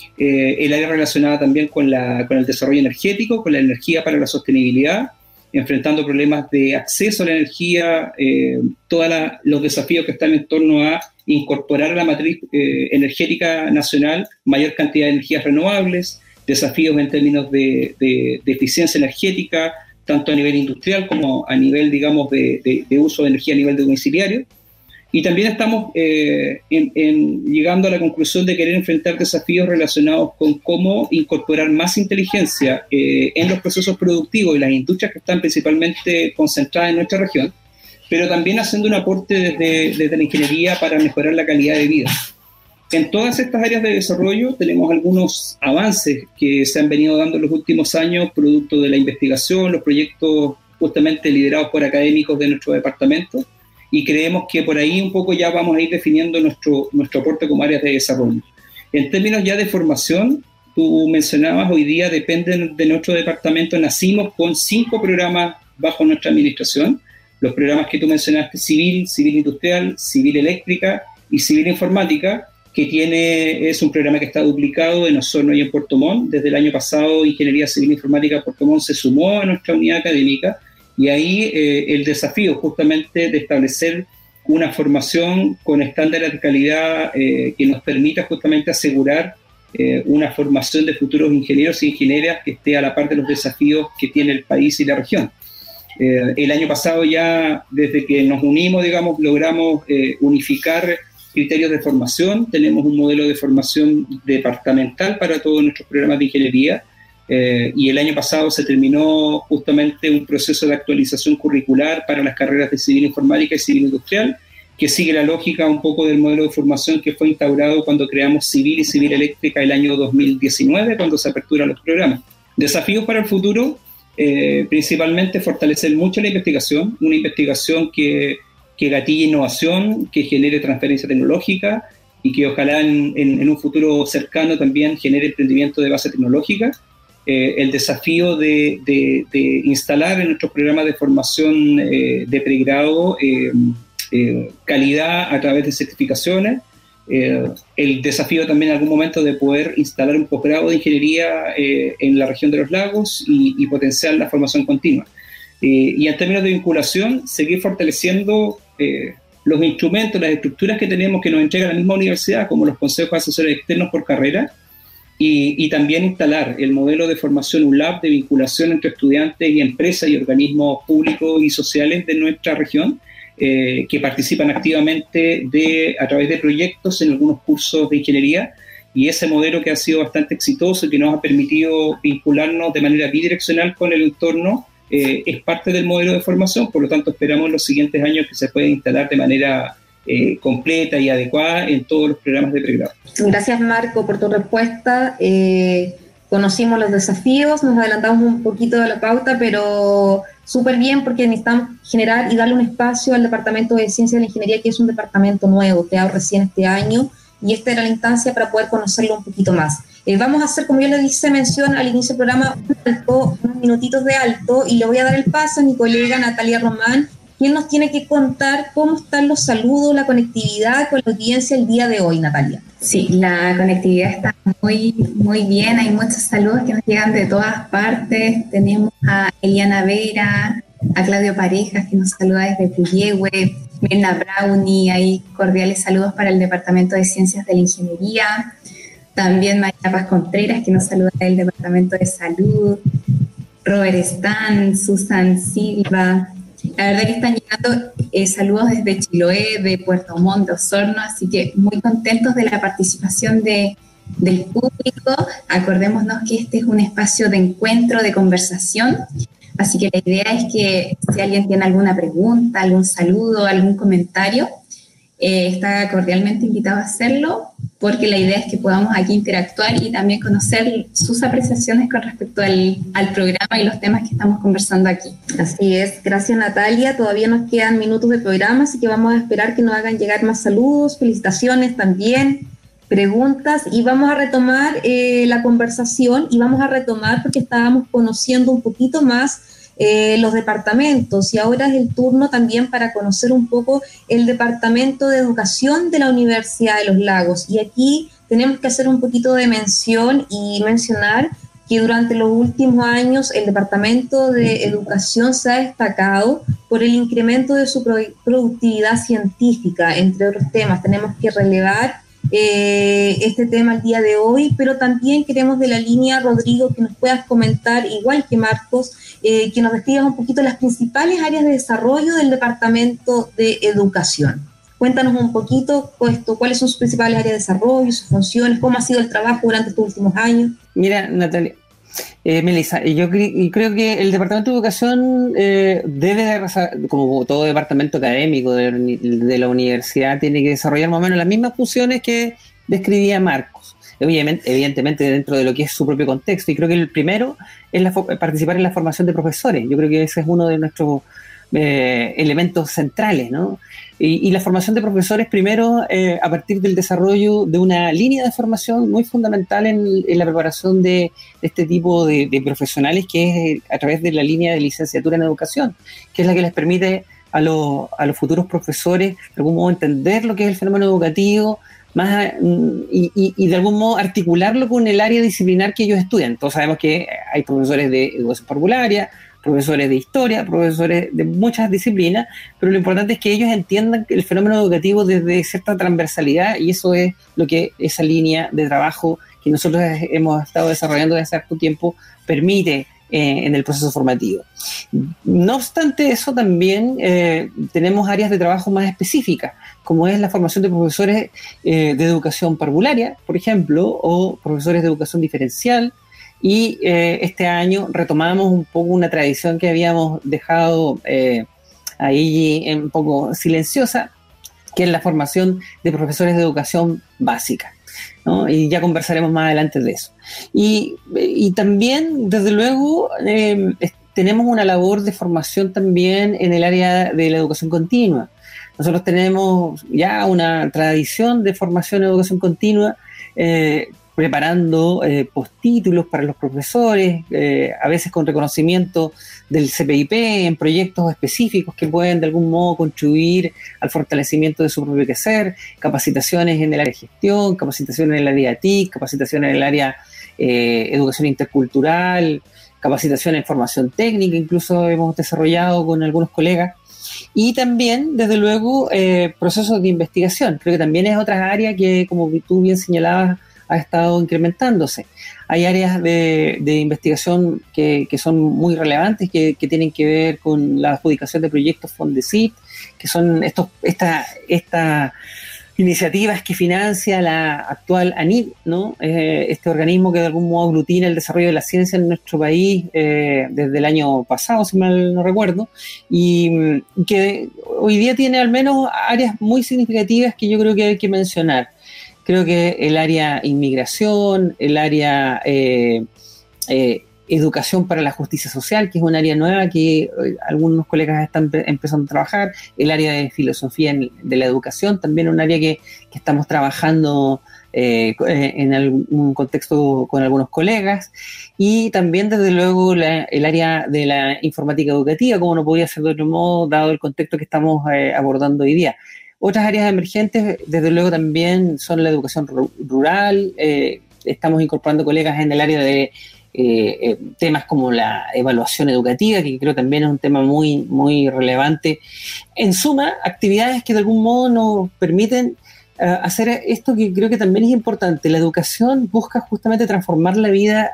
El área relacionada también con el desarrollo energético, con la energía para la sostenibilidad, enfrentando problemas de acceso a la energía, todos los desafíos que están en torno a incorporar a la matriz energética nacional mayor cantidad de energías renovables, desafíos en términos de eficiencia energética, tanto a nivel industrial como a nivel, digamos, de uso de energía a nivel domiciliario. Y también estamos llegando a la conclusión de querer enfrentar desafíos relacionados con cómo incorporar más inteligencia en los procesos productivos y las industrias que están principalmente concentradas en nuestra región, pero también haciendo un aporte desde la ingeniería para mejorar la calidad de vida. En todas estas áreas de desarrollo tenemos algunos avances que se han venido dando en los últimos años, producto de la investigación, los proyectos justamente liderados por académicos de nuestro departamento, y creemos que por ahí un poco ya vamos a ir definiendo nuestro aporte como áreas de desarrollo. En términos ya de formación, tú mencionabas, hoy día dependen de nuestro departamento, nacimos con 5 programas bajo nuestra administración, los programas que tú mencionaste, civil industrial, civil eléctrica y civil informática, que es un programa que está duplicado en Osorno y en Puerto Montt. Desde el año pasado, Ingeniería Civil Informática Puerto Montt se sumó a nuestra unidad académica, y ahí el desafío justamente de establecer una formación con estándares de calidad que nos permita justamente asegurar una formación de futuros ingenieros e ingenieras que esté a la par de los desafíos que tiene el país y la región. El año pasado ya, desde que nos unimos, digamos, logramos unificar criterios de formación. Tenemos un modelo de formación departamental para todos nuestros programas de ingeniería, y el año pasado se terminó justamente un proceso de actualización curricular para las carreras de civil informática y civil industrial, que sigue la lógica un poco del modelo de formación que fue instaurado cuando creamos civil y civil eléctrica el año 2019, cuando se aperturan los programas. Desafíos para el futuro, principalmente fortalecer mucho la investigación, una investigación que gatille innovación, que genere transferencia tecnológica y que ojalá en un futuro cercano también genere emprendimiento de base tecnológica. El desafío de instalar en nuestros programas de formación de pregrado calidad a través de certificaciones. El desafío también en algún momento de poder instalar un posgrado de ingeniería en la región de los lagos y potenciar la formación continua. Y en términos de vinculación, seguir fortaleciendo los instrumentos, las estructuras que tenemos que nos entrega la misma universidad, como los consejos asesores externos por carrera, y también instalar el modelo de formación ULAB de vinculación entre estudiantes y empresas y organismos públicos y sociales de nuestra región, que participan activamente a través de proyectos en algunos cursos de ingeniería, y ese modelo que ha sido bastante exitoso y que nos ha permitido vincularnos de manera bidireccional con el entorno, es parte del modelo de formación. Por lo tanto, esperamos en los siguientes años que se pueda instalar de manera completa y adecuada en todos los programas de pregrado. Gracias, Marco, por tu respuesta. Conocimos los desafíos, nos adelantamos un poquito de la pauta, pero súper bien, porque necesitamos generar y darle un espacio al Departamento de Ciencia de la Ingeniería, que es un departamento nuevo, creado recién este año, y esta era la instancia para poder conocerlo un poquito más. Vamos a hacer, como yo les hice mención al inicio del programa, unos minutitos de alto, y le voy a dar el paso a mi colega Natalia Román, quien nos tiene que contar cómo están los saludos, la conectividad con la audiencia el día de hoy, Natalia. Sí, la conectividad está muy, muy bien, hay muchos saludos que nos llegan de todas partes. Tenemos a Eliana Vera, a Claudio Parejas, que nos saluda desde Puyehue, Mirna Brownie, hay cordiales saludos para el Departamento de Ciencias de la Ingeniería, también María Paz Contreras, que nos saluda del Departamento de Salud, Robert Stan, Susan Silva. La verdad que están llegando saludos desde Chiloé, de Puerto Montt, de Osorno, así que muy contentos de la participación del público. Acordémonos que este es un espacio de encuentro, de conversación, así que la idea es que si alguien tiene alguna pregunta, algún saludo, algún comentario, está cordialmente invitado a hacerlo, porque la idea es que podamos aquí interactuar y también conocer sus apreciaciones con respecto al programa y los temas que estamos conversando aquí. Así es, gracias Natalia, todavía nos quedan minutos de programa, así que vamos a esperar que nos hagan llegar más saludos, felicitaciones también, preguntas, y vamos a retomar la conversación, y vamos a retomar porque estábamos conociendo un poquito más los departamentos, y ahora es el turno también para conocer un poco el Departamento de Educación de la Universidad de los Lagos. Y aquí tenemos que hacer un poquito de mención y mencionar que durante los últimos años el Departamento de Educación se ha destacado por el incremento de su productividad científica, entre otros temas. Tenemos que relevar este tema el día de hoy, pero también queremos de la línea, Rodrigo, que nos puedas comentar, igual que Marcos, que nos describas un poquito las principales áreas de desarrollo del Departamento de Educación. Cuéntanos un poquito cuáles son sus principales áreas de desarrollo, sus funciones, cómo ha sido el trabajo durante estos últimos años. Mira, Natalia, Melissa, yo creo que el Departamento de Educación debe, como todo departamento académico de la universidad, tiene que desarrollar más o menos las mismas funciones que describía Marcos. Evidentemente dentro de lo que es su propio contexto, y creo que el primero es participar en la formación de profesores. Yo creo que ese es uno de nuestros elementos centrales, ¿no? Y la formación de profesores primero a partir del desarrollo de una línea de formación muy fundamental en la preparación de este tipo de profesionales, que es a través de la línea de licenciatura en educación, que es la que les permite a los futuros profesores de algún modo entender lo que es el fenómeno educativo y de algún modo articularlo con el área disciplinar que ellos estudian. Todos sabemos que hay profesores de educación parvularia, profesores de historia, profesores de muchas disciplinas, pero lo importante es que ellos entiendan el fenómeno educativo desde cierta transversalidad, y eso es lo que esa línea de trabajo que nosotros hemos estado desarrollando desde hace harto tiempo permite en el proceso formativo. No obstante eso, también tenemos áreas de trabajo más específicas, como es la formación de profesores de educación parvularia, por ejemplo, o profesores de educación diferencial. Y este año retomamos un poco una tradición que habíamos dejado ahí un poco silenciosa, que es la formación de profesores de educación básica, ¿no? Y ya conversaremos más adelante de eso. Y también, desde luego, tenemos una labor de formación también en el área de la educación continua. Nosotros tenemos ya una tradición de formación en educación continua, preparando postítulos para los profesores, a veces con reconocimiento del CPIP en proyectos específicos que pueden de algún modo contribuir al fortalecimiento de su propio quehacer, capacitaciones en el área de gestión, capacitaciones en el área TIC, capacitaciones en el área educación intercultural, capacitación en formación técnica, incluso hemos desarrollado con algunos colegas. Y también, desde luego, procesos de investigación. Creo que también es otra área que, como tú bien señalabas, ha estado incrementándose. Hay áreas de investigación que son muy relevantes, que tienen que ver con la adjudicación de proyectos Fondesit, que son estas iniciativas que financia la actual ANID, ¿no? Este organismo que de algún modo aglutina el desarrollo de la ciencia en nuestro país desde el año pasado, si mal no recuerdo, y que hoy día tiene al menos áreas muy significativas que yo creo que hay que mencionar. Creo que el área inmigración, el área educación para la justicia social, que es un área nueva que algunos colegas están empezando a trabajar, el área de filosofía de la educación, también un área que estamos trabajando en algún contexto con algunos colegas, y también desde luego el área de la informática educativa, como no podía ser de otro modo, dado el contexto que estamos abordando hoy día. Otras áreas emergentes, desde luego, también son la educación rural. Estamos incorporando colegas en el área de temas como la evaluación educativa, que creo también es un tema muy, muy relevante. En suma, actividades que de algún modo nos permiten hacer esto que creo que también es importante. La educación busca justamente transformar la vida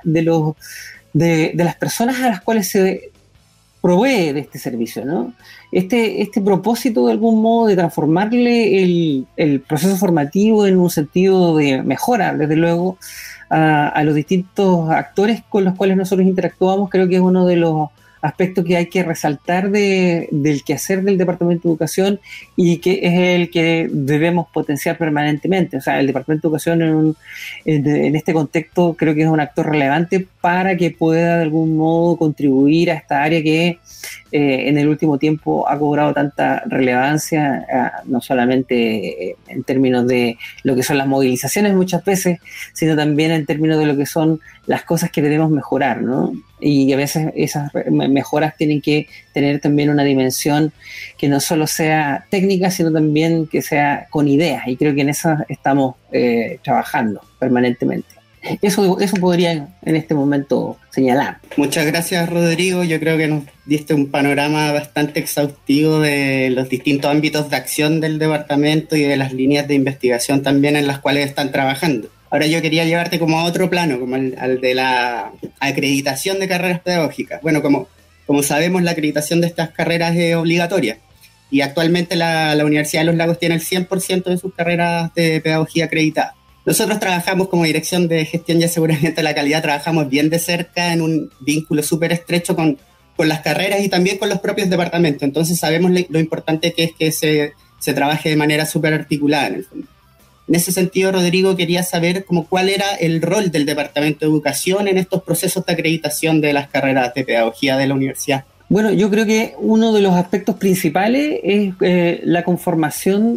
de las personas a las cuales se provee de este servicio, ¿no? Este propósito de algún modo de transformarle el proceso formativo en un sentido de mejora, desde luego, a los distintos actores con los cuales nosotros interactuamos, creo que es uno de los aspectos que hay que resaltar del quehacer del Departamento de Educación, y que es el que debemos potenciar permanentemente. O sea, el Departamento de Educación en este contexto creo que es un actor relevante para que pueda de algún modo contribuir a esta área que en el último tiempo ha cobrado tanta relevancia, no solamente en términos de lo que son las movilizaciones muchas veces, sino también en términos de lo que son las cosas que debemos mejorar, ¿no? Y a veces esas mejoras tienen que tener también una dimensión que no solo sea técnica, sino también que sea con ideas, y creo que en eso estamos trabajando permanentemente. Eso podría en este momento señalar. Muchas gracias, Rodrigo. Yo creo que nos diste un panorama bastante exhaustivo de los distintos ámbitos de acción del departamento y de las líneas de investigación también en las cuales están trabajando. Ahora yo quería llevarte como a otro plano, como al de la acreditación de carreras pedagógicas. Bueno, como sabemos, la acreditación de estas carreras es obligatoria, y actualmente la Universidad de los Lagos tiene el 100% de sus carreras de pedagogía acreditadas. Nosotros trabajamos como Dirección de Gestión y Aseguramiento de la Calidad, trabajamos bien de cerca en un vínculo súper estrecho con las carreras y también con los propios departamentos. Entonces sabemos lo importante que es que se trabaje de manera súper articulada en el fondo. En ese sentido, Rodrigo, quería saber cuál era el rol del Departamento de Educación en estos procesos de acreditación de las carreras de pedagogía de la universidad. Bueno, yo creo que uno de los aspectos principales es la conformación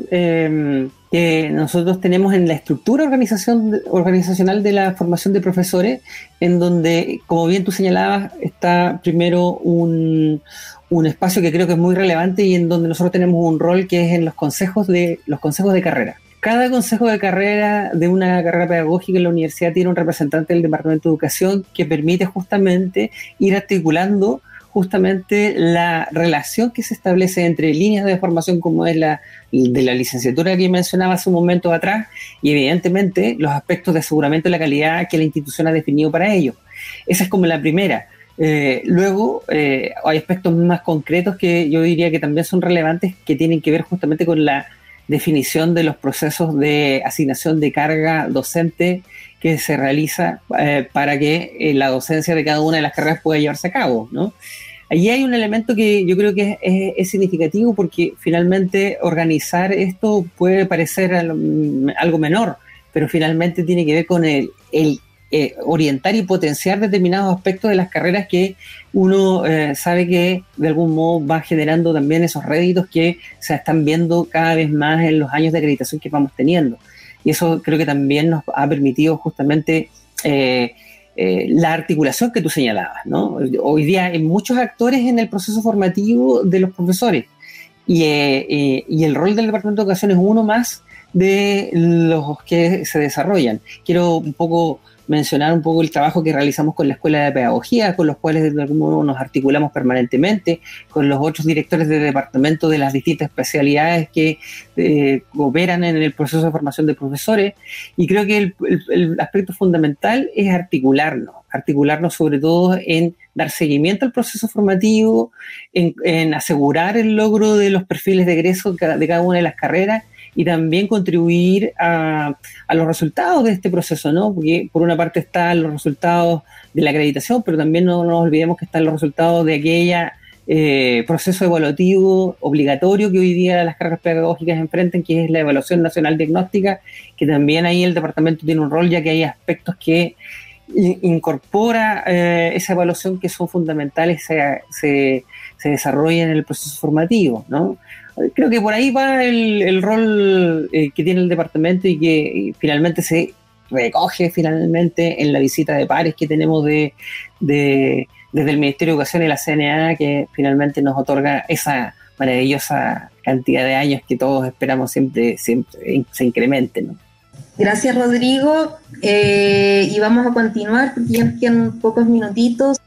que nosotros tenemos en la estructura organizacional de la formación de profesores, en donde, como bien tú señalabas, está primero un espacio que creo que es muy relevante, y en donde nosotros tenemos un rol que es en los consejos de carrera. Cada consejo de carrera de una carrera pedagógica en la universidad tiene un representante del Departamento de Educación que permite justamente ir articulando justamente la relación que se establece entre líneas de formación como es la de la licenciatura que mencionaba hace un momento atrás, y evidentemente los aspectos de aseguramiento de la calidad que la institución ha definido para ello. Esa es como la primera. Luego hay aspectos más concretos que yo diría que también son relevantes, que tienen que ver justamente con la definición de los procesos de asignación de carga docente que se realiza para que la docencia de cada una de las carreras pueda llevarse a cabo, ¿no? Allí hay un elemento que yo creo que es significativo, porque finalmente organizar esto puede parecer algo menor, pero finalmente tiene que ver con el orientar y potenciar determinados aspectos de las carreras que uno sabe que de algún modo va generando también esos réditos que se están viendo cada vez más en los años de acreditación que vamos teniendo. Y eso creo que también nos ha permitido justamente la articulación que tú señalabas, ¿no? Hoy día hay muchos actores en el proceso formativo de los profesores, y el rol del Departamento de Educación es uno más de los que se desarrollan. Quiero mencionar un poco el trabajo que realizamos con la Escuela de Pedagogía, con los cuales de algún modo nos articulamos permanentemente, con los otros directores de departamento de las distintas especialidades que operan en el proceso de formación de profesores, y creo que el aspecto fundamental es articularnos sobre todo en dar seguimiento al proceso formativo, en asegurar el logro de los perfiles de egreso de cada una de las carreras, y también contribuir a los resultados de este proceso, ¿no? Porque por una parte están los resultados de la acreditación, pero también no nos olvidemos que están los resultados de aquella proceso evaluativo obligatorio que hoy día las carreras pedagógicas enfrentan, que es la Evaluación Nacional Diagnóstica, que también ahí el departamento tiene un rol, ya que hay aspectos que incorpora esa evaluación que son fundamentales, se desarrolla en el proceso formativo, ¿no? Creo que por ahí va el rol que tiene el departamento y que finalmente se recoge finalmente en la visita de pares que tenemos desde el Ministerio de Educación y la CNA, que finalmente nos otorga esa maravillosa cantidad de años que todos esperamos siempre se incremente, ¿no? Gracias, Rodrigo. Y vamos a continuar porque ya nos quedan pocos minutitos.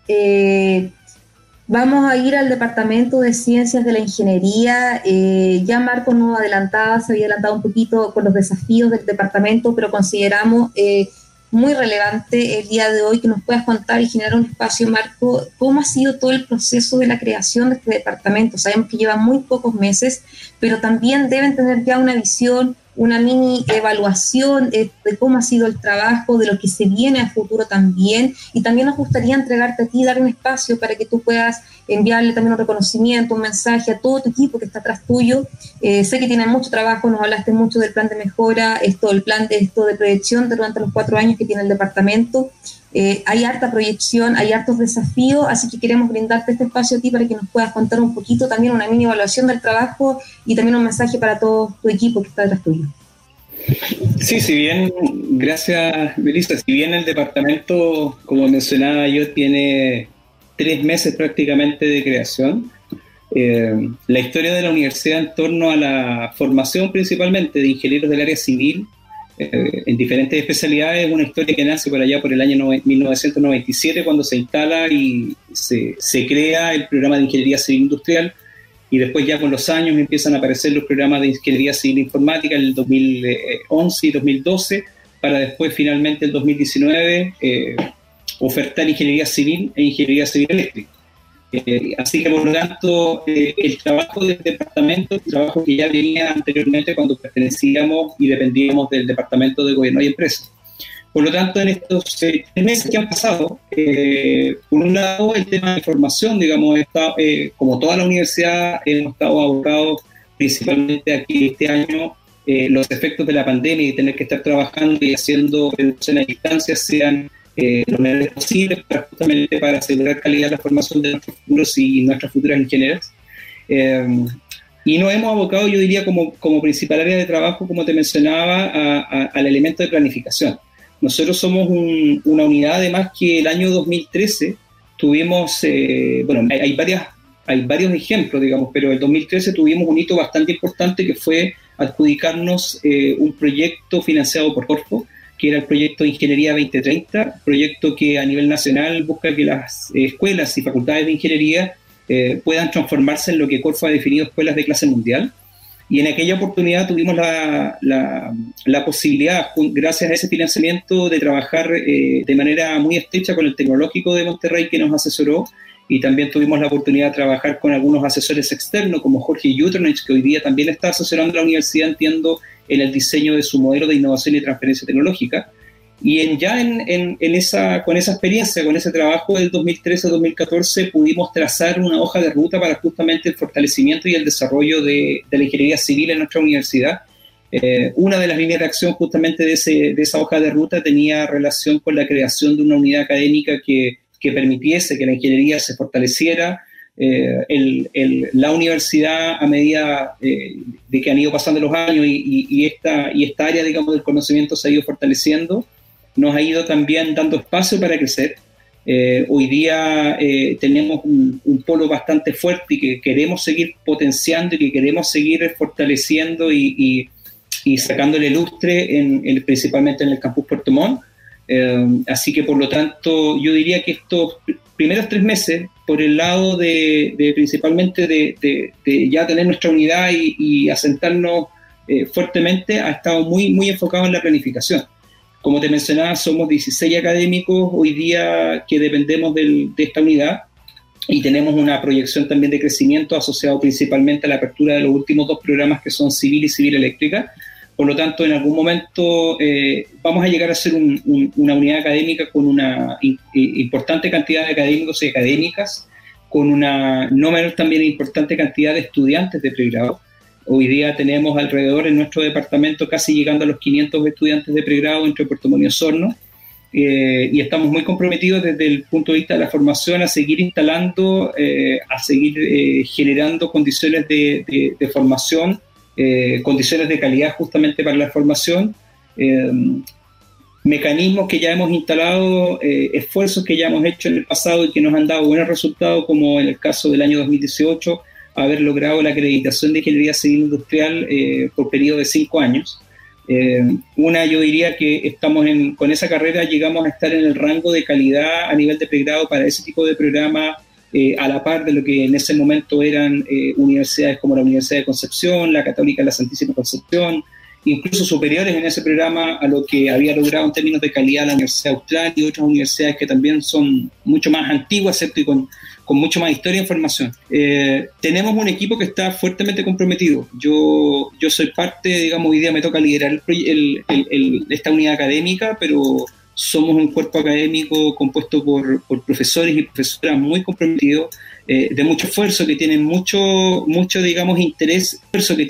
Vamos a ir al Departamento de Ciencias de la Ingeniería. Ya Marco nos adelantaba, se había adelantado un poquito con los desafíos del departamento, pero consideramos muy relevante el día de hoy que nos puedas contar y generar un espacio, Marco, cómo ha sido todo el proceso de la creación de este departamento. Sabemos que lleva muy pocos meses, pero también deben tener ya una visión, una mini evaluación de cómo ha sido el trabajo, de lo que se viene a futuro también, y también nos gustaría entregarte a ti, dar un espacio para que tú puedas enviarle también un reconocimiento, un mensaje a todo tu equipo que está atrás tuyo. Sé que tienen mucho trabajo, nos hablaste mucho del plan de mejora, el plan de proyección durante los 4 años que tiene el departamento. Hay harta proyección, hay hartos desafíos, así que queremos brindarte este espacio a ti para que nos puedas contar un poquito, también una mini evaluación del trabajo y también un mensaje para todo tu equipo que está detrás tuyo. Sí, si bien, gracias Melissa, si bien el departamento, como mencionaba yo, tiene 3 meses prácticamente de creación, la historia de la universidad en torno a la formación principalmente de ingenieros del área civil en diferentes especialidades es una historia que nace por allá por el año 1997, cuando se instala y se crea el programa de Ingeniería Civil Industrial, y después ya con los años empiezan a aparecer los programas de Ingeniería Civil Informática en el 2011 y 2012, para después finalmente el 2019 ofertar Ingeniería Civil e Ingeniería Civil Eléctrica. Así que por lo tanto el trabajo del departamento, el trabajo que ya venía anteriormente cuando pertenecíamos y dependíamos del Departamento de Gobierno y Empresas. Por lo tanto, en estos 3 meses que han pasado, por un lado el tema de formación, digamos, está, como toda la universidad hemos estado abocados principalmente aquí este año los efectos de la pandemia y tener que estar trabajando y haciendo educación a distancia sean lo menores posible justamente para asegurar calidad de la formación de nuestros futuros y nuestras futuras ingenieras. Y nos hemos abocado, yo diría, como principal área de trabajo, como te mencionaba, al elemento de planificación. Nosotros somos una unidad, además, que el año 2013 tuvimos, hay varios ejemplos, digamos, pero el 2013 tuvimos un hito bastante importante que fue adjudicarnos un proyecto financiado por Corfo, que era el proyecto de Ingeniería 2030, proyecto que a nivel nacional busca que las escuelas y facultades de ingeniería puedan transformarse en lo que Corfo ha definido escuelas de clase mundial. Y en aquella oportunidad tuvimos la posibilidad, gracias a ese financiamiento, de trabajar de manera muy estrecha con el Tecnológico de Monterrey, que nos asesoró, y también tuvimos la oportunidad de trabajar con algunos asesores externos, como Jorge Juternich, que hoy día también está asesorando a la universidad, entiendo, en el diseño de su modelo de innovación y transferencia tecnológica. Y con esa experiencia, con ese trabajo del 2013-2014, pudimos trazar una hoja de ruta para justamente el fortalecimiento y el desarrollo de la ingeniería civil en nuestra universidad. Una de las líneas de acción justamente de esa hoja de ruta tenía relación con la creación de una unidad académica que permitiese que la ingeniería se fortaleciera. La universidad, a medida de que han ido pasando los años y esta área, digamos, del conocimiento se ha ido fortaleciendo, nos ha ido también dando espacio para crecer. Hoy día tenemos un polo bastante fuerte y que queremos seguir potenciando y que queremos seguir fortaleciendo y sacándole lustre principalmente en el campus Puerto Montt. Así que por lo tanto yo diría que estos primeros 3 meses, por el lado principalmente de ya tener nuestra unidad y asentarnos fuertemente, ha estado muy, muy enfocado en la planificación. Como te mencionaba, somos 16 académicos hoy día que dependemos de esta unidad y tenemos una proyección también de crecimiento asociado principalmente a la apertura de los últimos 2 programas que son Civil y Civil Eléctrica. Por lo tanto, en algún momento vamos a llegar a ser una unidad académica con una importante cantidad de académicos y académicas, con una no menor también importante cantidad de estudiantes de pregrado. Hoy día tenemos alrededor en nuestro departamento casi llegando a los 500 estudiantes de pregrado entre Puerto Montt y Osorno, y estamos muy comprometidos desde el punto de vista de la formación a seguir instalando, a seguir generando condiciones de formación, condiciones de calidad justamente para la formación, mecanismos que ya hemos instalado, esfuerzos que ya hemos hecho en el pasado y que nos han dado buenos resultados, como en el caso del año 2018, haber logrado la acreditación de Ingeniería Civil Industrial por periodo de 5 años. Yo diría que estamos con esa carrera, llegamos a estar en el rango de calidad a nivel de pregrado para ese tipo de programa, a la par de lo que en ese momento eran universidades como la Universidad de Concepción, la Católica de la Santísima Concepción, incluso superiores en ese programa a lo que había logrado en términos de calidad la Universidad Austral y otras universidades que también son mucho más antiguas, ¿cierto? Y con mucho más historia e información. Tenemos un equipo que está fuertemente comprometido. Yo soy parte, digamos, hoy día me toca liderar esta unidad académica, pero somos un cuerpo académico compuesto por profesores y profesoras muy comprometidos, de mucho esfuerzo, que tienen mucho digamos, interés,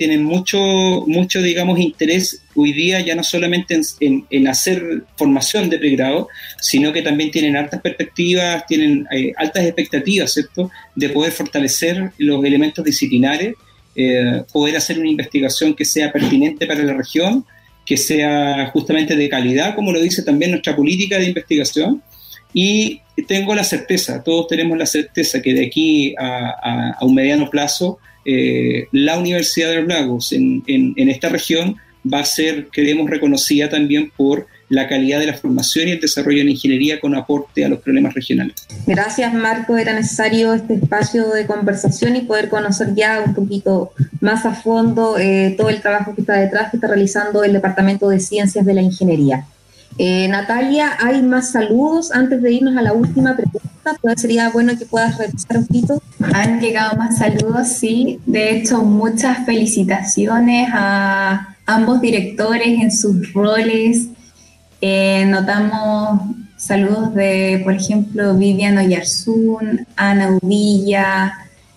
digamos, interés hoy día ya no solamente en hacer formación de pregrado, sino que también tienen altas perspectivas, tienen altas expectativas, ¿cierto?, de poder fortalecer los elementos disciplinares, poder hacer una investigación que sea pertinente para la región, que sea justamente de calidad, como lo dice también nuestra política de investigación. Y tengo la certeza, todos tenemos la certeza que de aquí a un mediano plazo, la Universidad de los Lagos en esta región va a ser, creemos, reconocida también por la calidad de la formación y el desarrollo en ingeniería con aporte a los problemas regionales. Gracias, Marco. Era necesario este espacio de conversación y poder conocer ya un poquito más a fondo todo el trabajo que está detrás, que está realizando el Departamento de Ciencias de la Ingeniería. Natalia, ¿hay más saludos antes de irnos a la última pregunta? Pues sería bueno que puedas revisar un poquito. Han llegado más saludos, sí. De hecho, muchas felicitaciones a ambos directores en sus roles. Notamos saludos de, por ejemplo, Vivian Oyarzún, Ana Uvilla,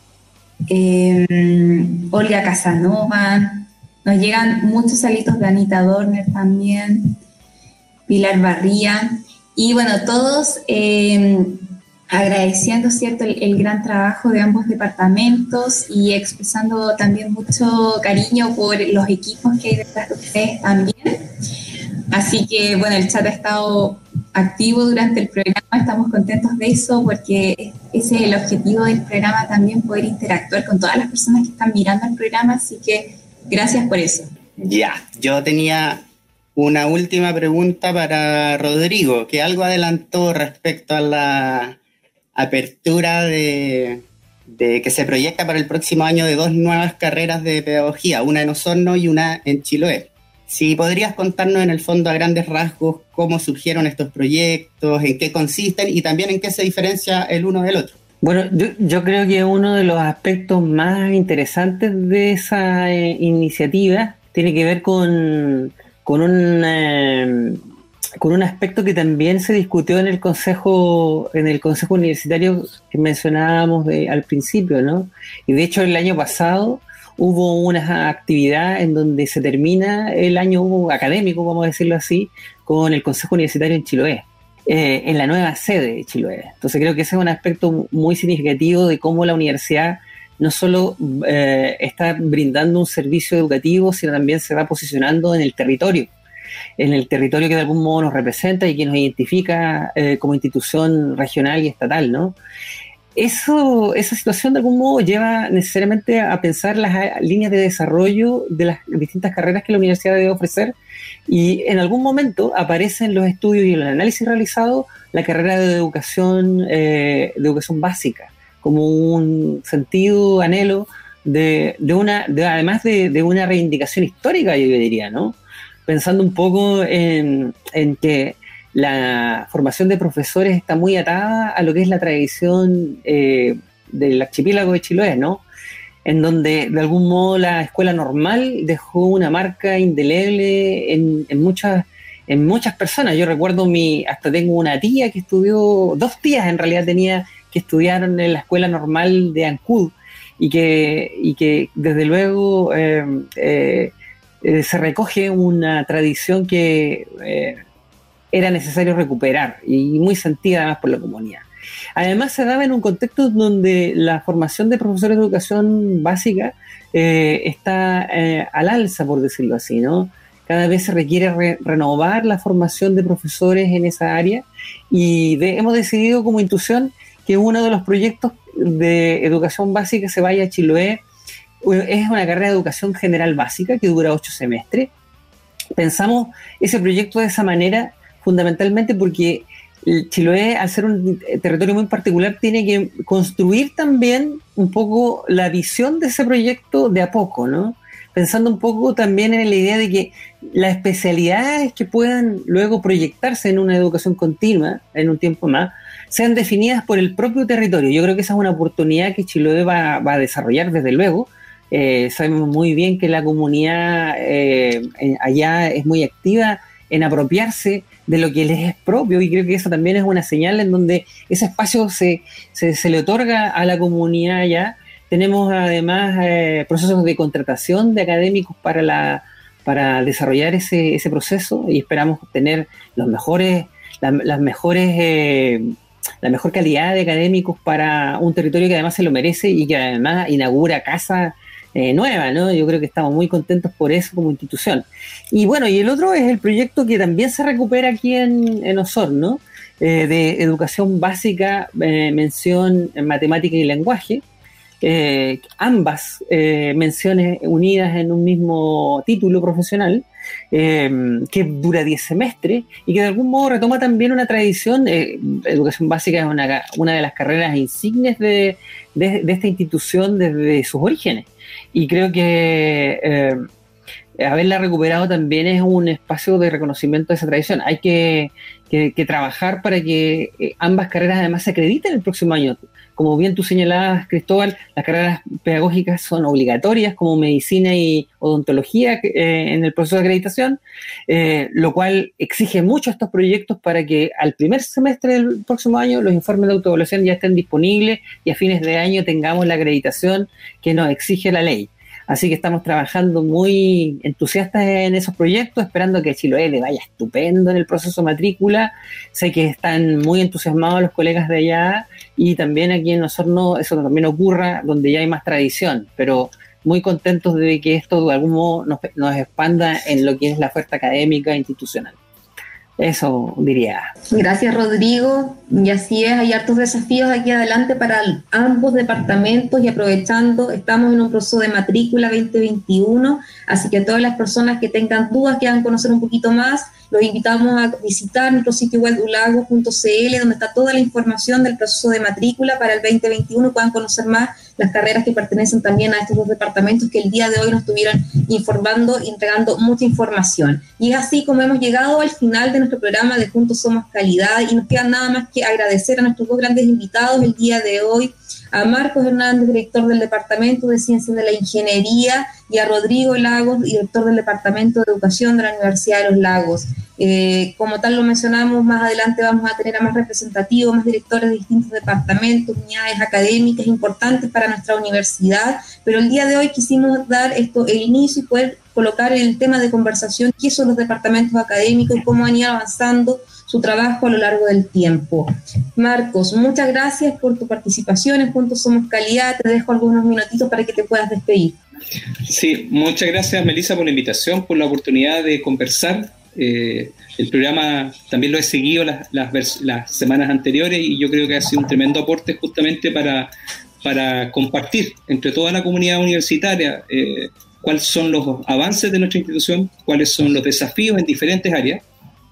Olga Casanova. Nos llegan muchos saludos de Anita Dorner también, Pilar Barría, y bueno, todos agradeciendo, ¿cierto?, el gran trabajo de ambos departamentos y expresando también mucho cariño por los equipos que hay detrás de ustedes también. Así que, bueno, el chat ha estado activo durante el programa, estamos contentos de eso porque ese es el objetivo del programa, también poder interactuar con todas las personas que están mirando el programa, así que gracias por eso. Ya, yo tenía una última pregunta para Rodrigo, que algo adelantó respecto a la apertura de que se proyecta para el próximo año de 2 nuevas carreras de pedagogía, una en Osorno y una en Chiloé. Si podrías contarnos en el fondo a grandes rasgos cómo surgieron estos proyectos, en qué consisten y también en qué se diferencia el uno del otro. Bueno, yo creo que uno de los aspectos más interesantes de esa iniciativa tiene que ver con un aspecto que también se discutió en el consejo universitario que mencionábamos al principio, ¿no? Y de hecho el año pasado hubo una actividad en donde se termina el año académico, vamos a decirlo así, con el Consejo Universitario en Chiloé, en la nueva sede de Chiloé. Entonces creo que ese es un aspecto muy significativo de cómo la universidad no solo está brindando un servicio educativo, sino también se va posicionando en el territorio que de algún modo nos representa y que nos identifica como institución regional y estatal, ¿no? Esa situación de algún modo lleva necesariamente a pensar las líneas de desarrollo de las distintas carreras que la universidad debe ofrecer, y en algún momento aparece en los estudios y en el análisis realizado la carrera de educación básica como un sentido, anhelo además de una reivindicación histórica, yo diría, ¿no? Pensando un poco en que la formación de profesores está muy atada a lo que es la tradición del archipiélago de Chiloé, ¿no? En donde de algún modo la escuela normal dejó una marca indeleble en muchas personas. Yo recuerdo hasta tengo una tía que estudió, 2 tías en realidad tenía, que estudiaron en la escuela normal de Ancud y que desde luego se recoge una tradición que era necesario recuperar, y muy sentida además por la comunidad. Además se daba en un contexto donde la formación de profesores de educación básica está al alza, por decirlo así, ¿no? Cada vez se requiere renovar la formación de profesores en esa área, y hemos decidido como institución que uno de los proyectos de educación básica se vaya a Chiloé. Es una carrera de educación general básica que dura 8 semestres. Pensamos ese proyecto de esa manera fundamentalmente porque Chiloé, al ser un territorio muy particular, tiene que construir también un poco la visión de ese proyecto de a poco, ¿no? Pensando un poco también en la idea de que las especialidades que puedan luego proyectarse en una educación continua, en un tiempo más, sean definidas por el propio territorio. Yo creo que esa es una oportunidad que Chiloé va a desarrollar desde luego. Sabemos muy bien que la comunidad allá es muy activa en apropiarse de lo que les es propio, y creo que eso también es una señal en donde ese espacio se le otorga a la comunidad allá. Tenemos además procesos de contratación de académicos para desarrollar ese proceso, y esperamos obtener la mejor calidad de académicos para un territorio que además se lo merece y que además inaugura casa nueva, ¿no? Yo creo que estamos muy contentos por eso como institución. Y bueno, y el otro es el proyecto que también se recupera aquí en Osorno, de educación básica, mención en matemática y lenguaje, ambas menciones unidas en un mismo título profesional, que dura 10 semestres y que de algún modo retoma también una tradición. Educación básica es una de las carreras insignes de esta institución desde sus orígenes, y creo que haberla recuperado también es un espacio de reconocimiento de esa tradición. Hay que trabajar para que ambas carreras además se acrediten el próximo año. Como bien tú señalabas, Cristóbal, las carreras pedagógicas son obligatorias como medicina y odontología en el proceso de acreditación, lo cual exige mucho estos proyectos para que al primer semestre del próximo año los informes de autoevaluación ya estén disponibles y a fines de año tengamos la acreditación que nos exige la ley. Así que estamos trabajando muy entusiastas en esos proyectos, esperando que a Chiloé le vaya estupendo en el proceso de matrícula. Sé que están muy entusiasmados los colegas de allá, y también aquí en Osorno eso también ocurra, donde ya hay más tradición, pero muy contentos de que esto de algún modo nos expanda en lo que es la oferta académica e institucional. Eso diría. Gracias, Rodrigo. Y así es, hay hartos desafíos aquí adelante para ambos departamentos, y aprovechando, estamos en un proceso de matrícula 2021, así que todas las personas que tengan dudas, quieran conocer un poquito más, los invitamos a visitar nuestro sitio web ulagos.cl, donde está toda la información del proceso de matrícula para el 2021, puedan conocer más las carreras que pertenecen también a estos dos departamentos que el día de hoy nos estuvieron informando y entregando mucha información. Y es así como hemos llegado al final de nuestro programa de Juntos Somos Calidad, y nos queda nada más que agradecer a nuestros dos grandes invitados el día de hoy, a Marcos Hernández, director del Departamento de Ciencias de la Ingeniería, y a Rodrigo Lagos, director del Departamento de Educación de la Universidad de los Lagos. Como tal lo mencionamos, más adelante vamos a tener a más representativos, más directores de distintos departamentos, unidades académicas importantes para nuestra universidad, pero el día de hoy quisimos dar el inicio y poder colocar el tema de conversación, qué son los departamentos académicos y cómo han ido avanzando su trabajo a lo largo del tiempo. Marcos, muchas gracias por tu participación en Juntos Somos Calidad. Te dejo algunos minutitos para que te puedas despedir. Sí, muchas gracias, Melissa, por la invitación, por la oportunidad de conversar. El programa también lo he seguido las semanas anteriores, y yo creo que ha sido un tremendo aporte justamente para compartir entre toda la comunidad universitaria cuáles son los avances de nuestra institución, cuáles son los desafíos en diferentes áreas.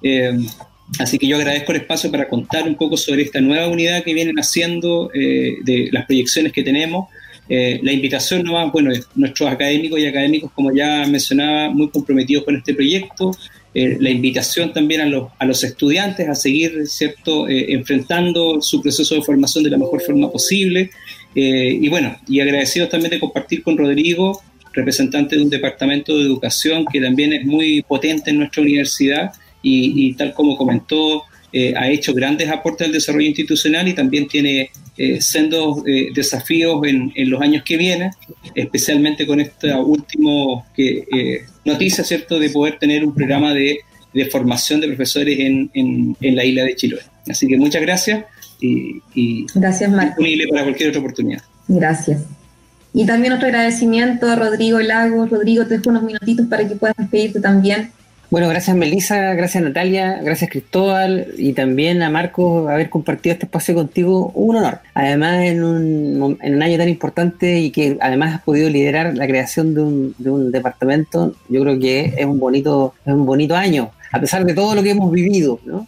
Así que yo agradezco el espacio para contar un poco sobre esta nueva unidad que vienen haciendo, de las proyecciones que tenemos. La invitación nomás, bueno, nuestros académicos y académicos, como ya mencionaba, muy comprometidos con este proyecto. La invitación también a los estudiantes a seguir, ¿cierto?, enfrentando su proceso de formación de la mejor forma posible. Y bueno, y agradecidos también de compartir con Rodrigo, representante de un departamento de educación que también es muy potente en nuestra universidad, y tal como comentó, ha hecho grandes aportes al desarrollo institucional, y también tiene sendos desafíos en los años que vienen, especialmente con esta última noticia, ¿cierto?, de poder tener un programa de de formación de profesores en la isla de Chiloé. Así que muchas gracias y gracias, Marco. Disponible para cualquier otra oportunidad. Gracias. Y también otro agradecimiento a Rodrigo Lagos. Rodrigo, te dejo unos minutitos para que puedas despedirte también. Bueno, gracias Melissa, gracias Natalia, gracias Cristóbal y también a Marco haber compartido este espacio contigo, un honor. Además en un año tan importante y que además has podido liderar la creación de un departamento, yo creo que es un bonito año, a pesar de todo lo que hemos vivido, ¿no?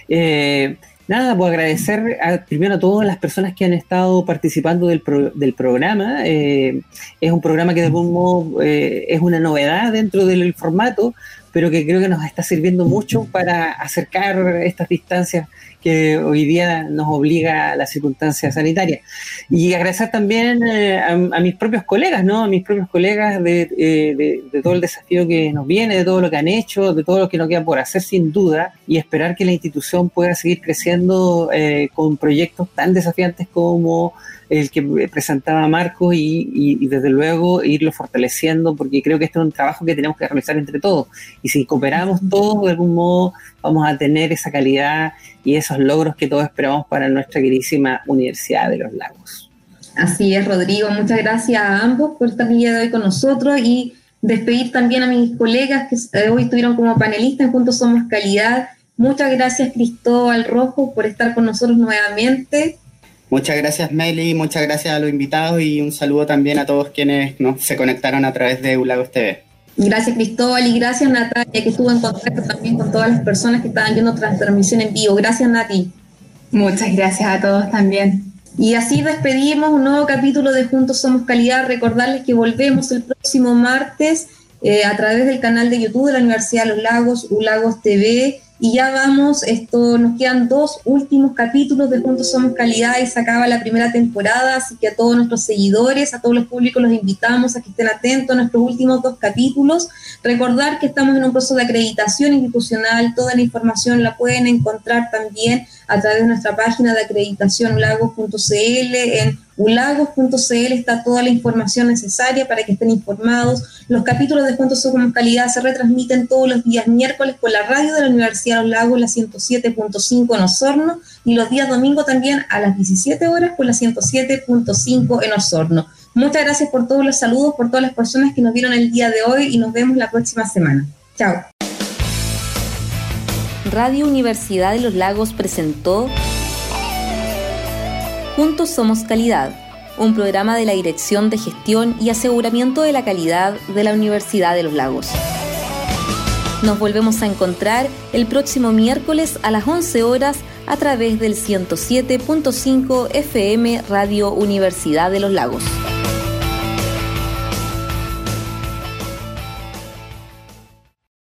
Nada, pues agradecer primero a todas las personas que han estado participando del programa. Es un programa que de algún modo es una novedad dentro del formato, pero que creo que nos está sirviendo mucho para acercar estas distancias que hoy día nos obliga la circunstancia sanitaria. Y agradecer también a mis propios colegas, ¿no? A mis propios colegas de todo el desafío que nos viene, de todo lo que han hecho, de todo lo que nos queda por hacer sin duda, y esperar que la institución pueda seguir creciendo con proyectos tan desafiantes como el que presentaba Marco y desde luego irlo fortaleciendo, porque creo que este es un trabajo que tenemos que realizar entre todos, y si cooperamos todos de algún modo vamos a tener esa calidad y esos logros que todos esperamos para nuestra queridísima Universidad de los Lagos. Así es, Rodrigo, muchas gracias a ambos por estar el día de hoy con nosotros y despedir también a mis colegas que hoy estuvieron como panelistas en Juntos Somos Calidad. Muchas gracias, Cristóbal Rojo, por estar con nosotros nuevamente. Muchas gracias, Meli, muchas gracias a los invitados y un saludo también a todos quienes se conectaron a través de Ulagos TV. Gracias, Cristóbal, y gracias, Natalia, que estuvo en contacto también con todas las personas que estaban viendo transmisión en vivo. Gracias, Nati. Muchas gracias a todos también. Y así despedimos un nuevo capítulo de Juntos Somos Calidad. Recordarles que volvemos el próximo martes a través del canal de YouTube de la Universidad de los Lagos, Ulagos TV. Y ya nos quedan 2 últimos capítulos de Juntos Somos Calidad y se acaba la primera temporada, así que a todos nuestros seguidores, a todos los públicos los invitamos a que estén atentos a nuestros últimos 2 capítulos. Recordar que estamos en un proceso de acreditación institucional, toda la información la pueden encontrar también a través de nuestra página de acreditación ulagos.cl. En ulagos.cl está toda la información necesaria para que estén informados. Los capítulos de Juntos Somos Calidad se retransmiten todos los días miércoles por la radio de la Universidad de los Lagos, la 107.5 en Osorno, y los días domingo también a las 17 horas por la 107.5 en Osorno. Muchas gracias por todos los saludos, por todas las personas que nos vieron el día de hoy y nos vemos la próxima semana. Chao. Radio Universidad de los Lagos presentó Juntos Somos Calidad, un programa de la Dirección de Gestión y Aseguramiento de la Calidad de la Universidad de los Lagos. Nos volvemos a encontrar el próximo miércoles a las 11 horas a través del 107.5 FM Radio Universidad de los Lagos.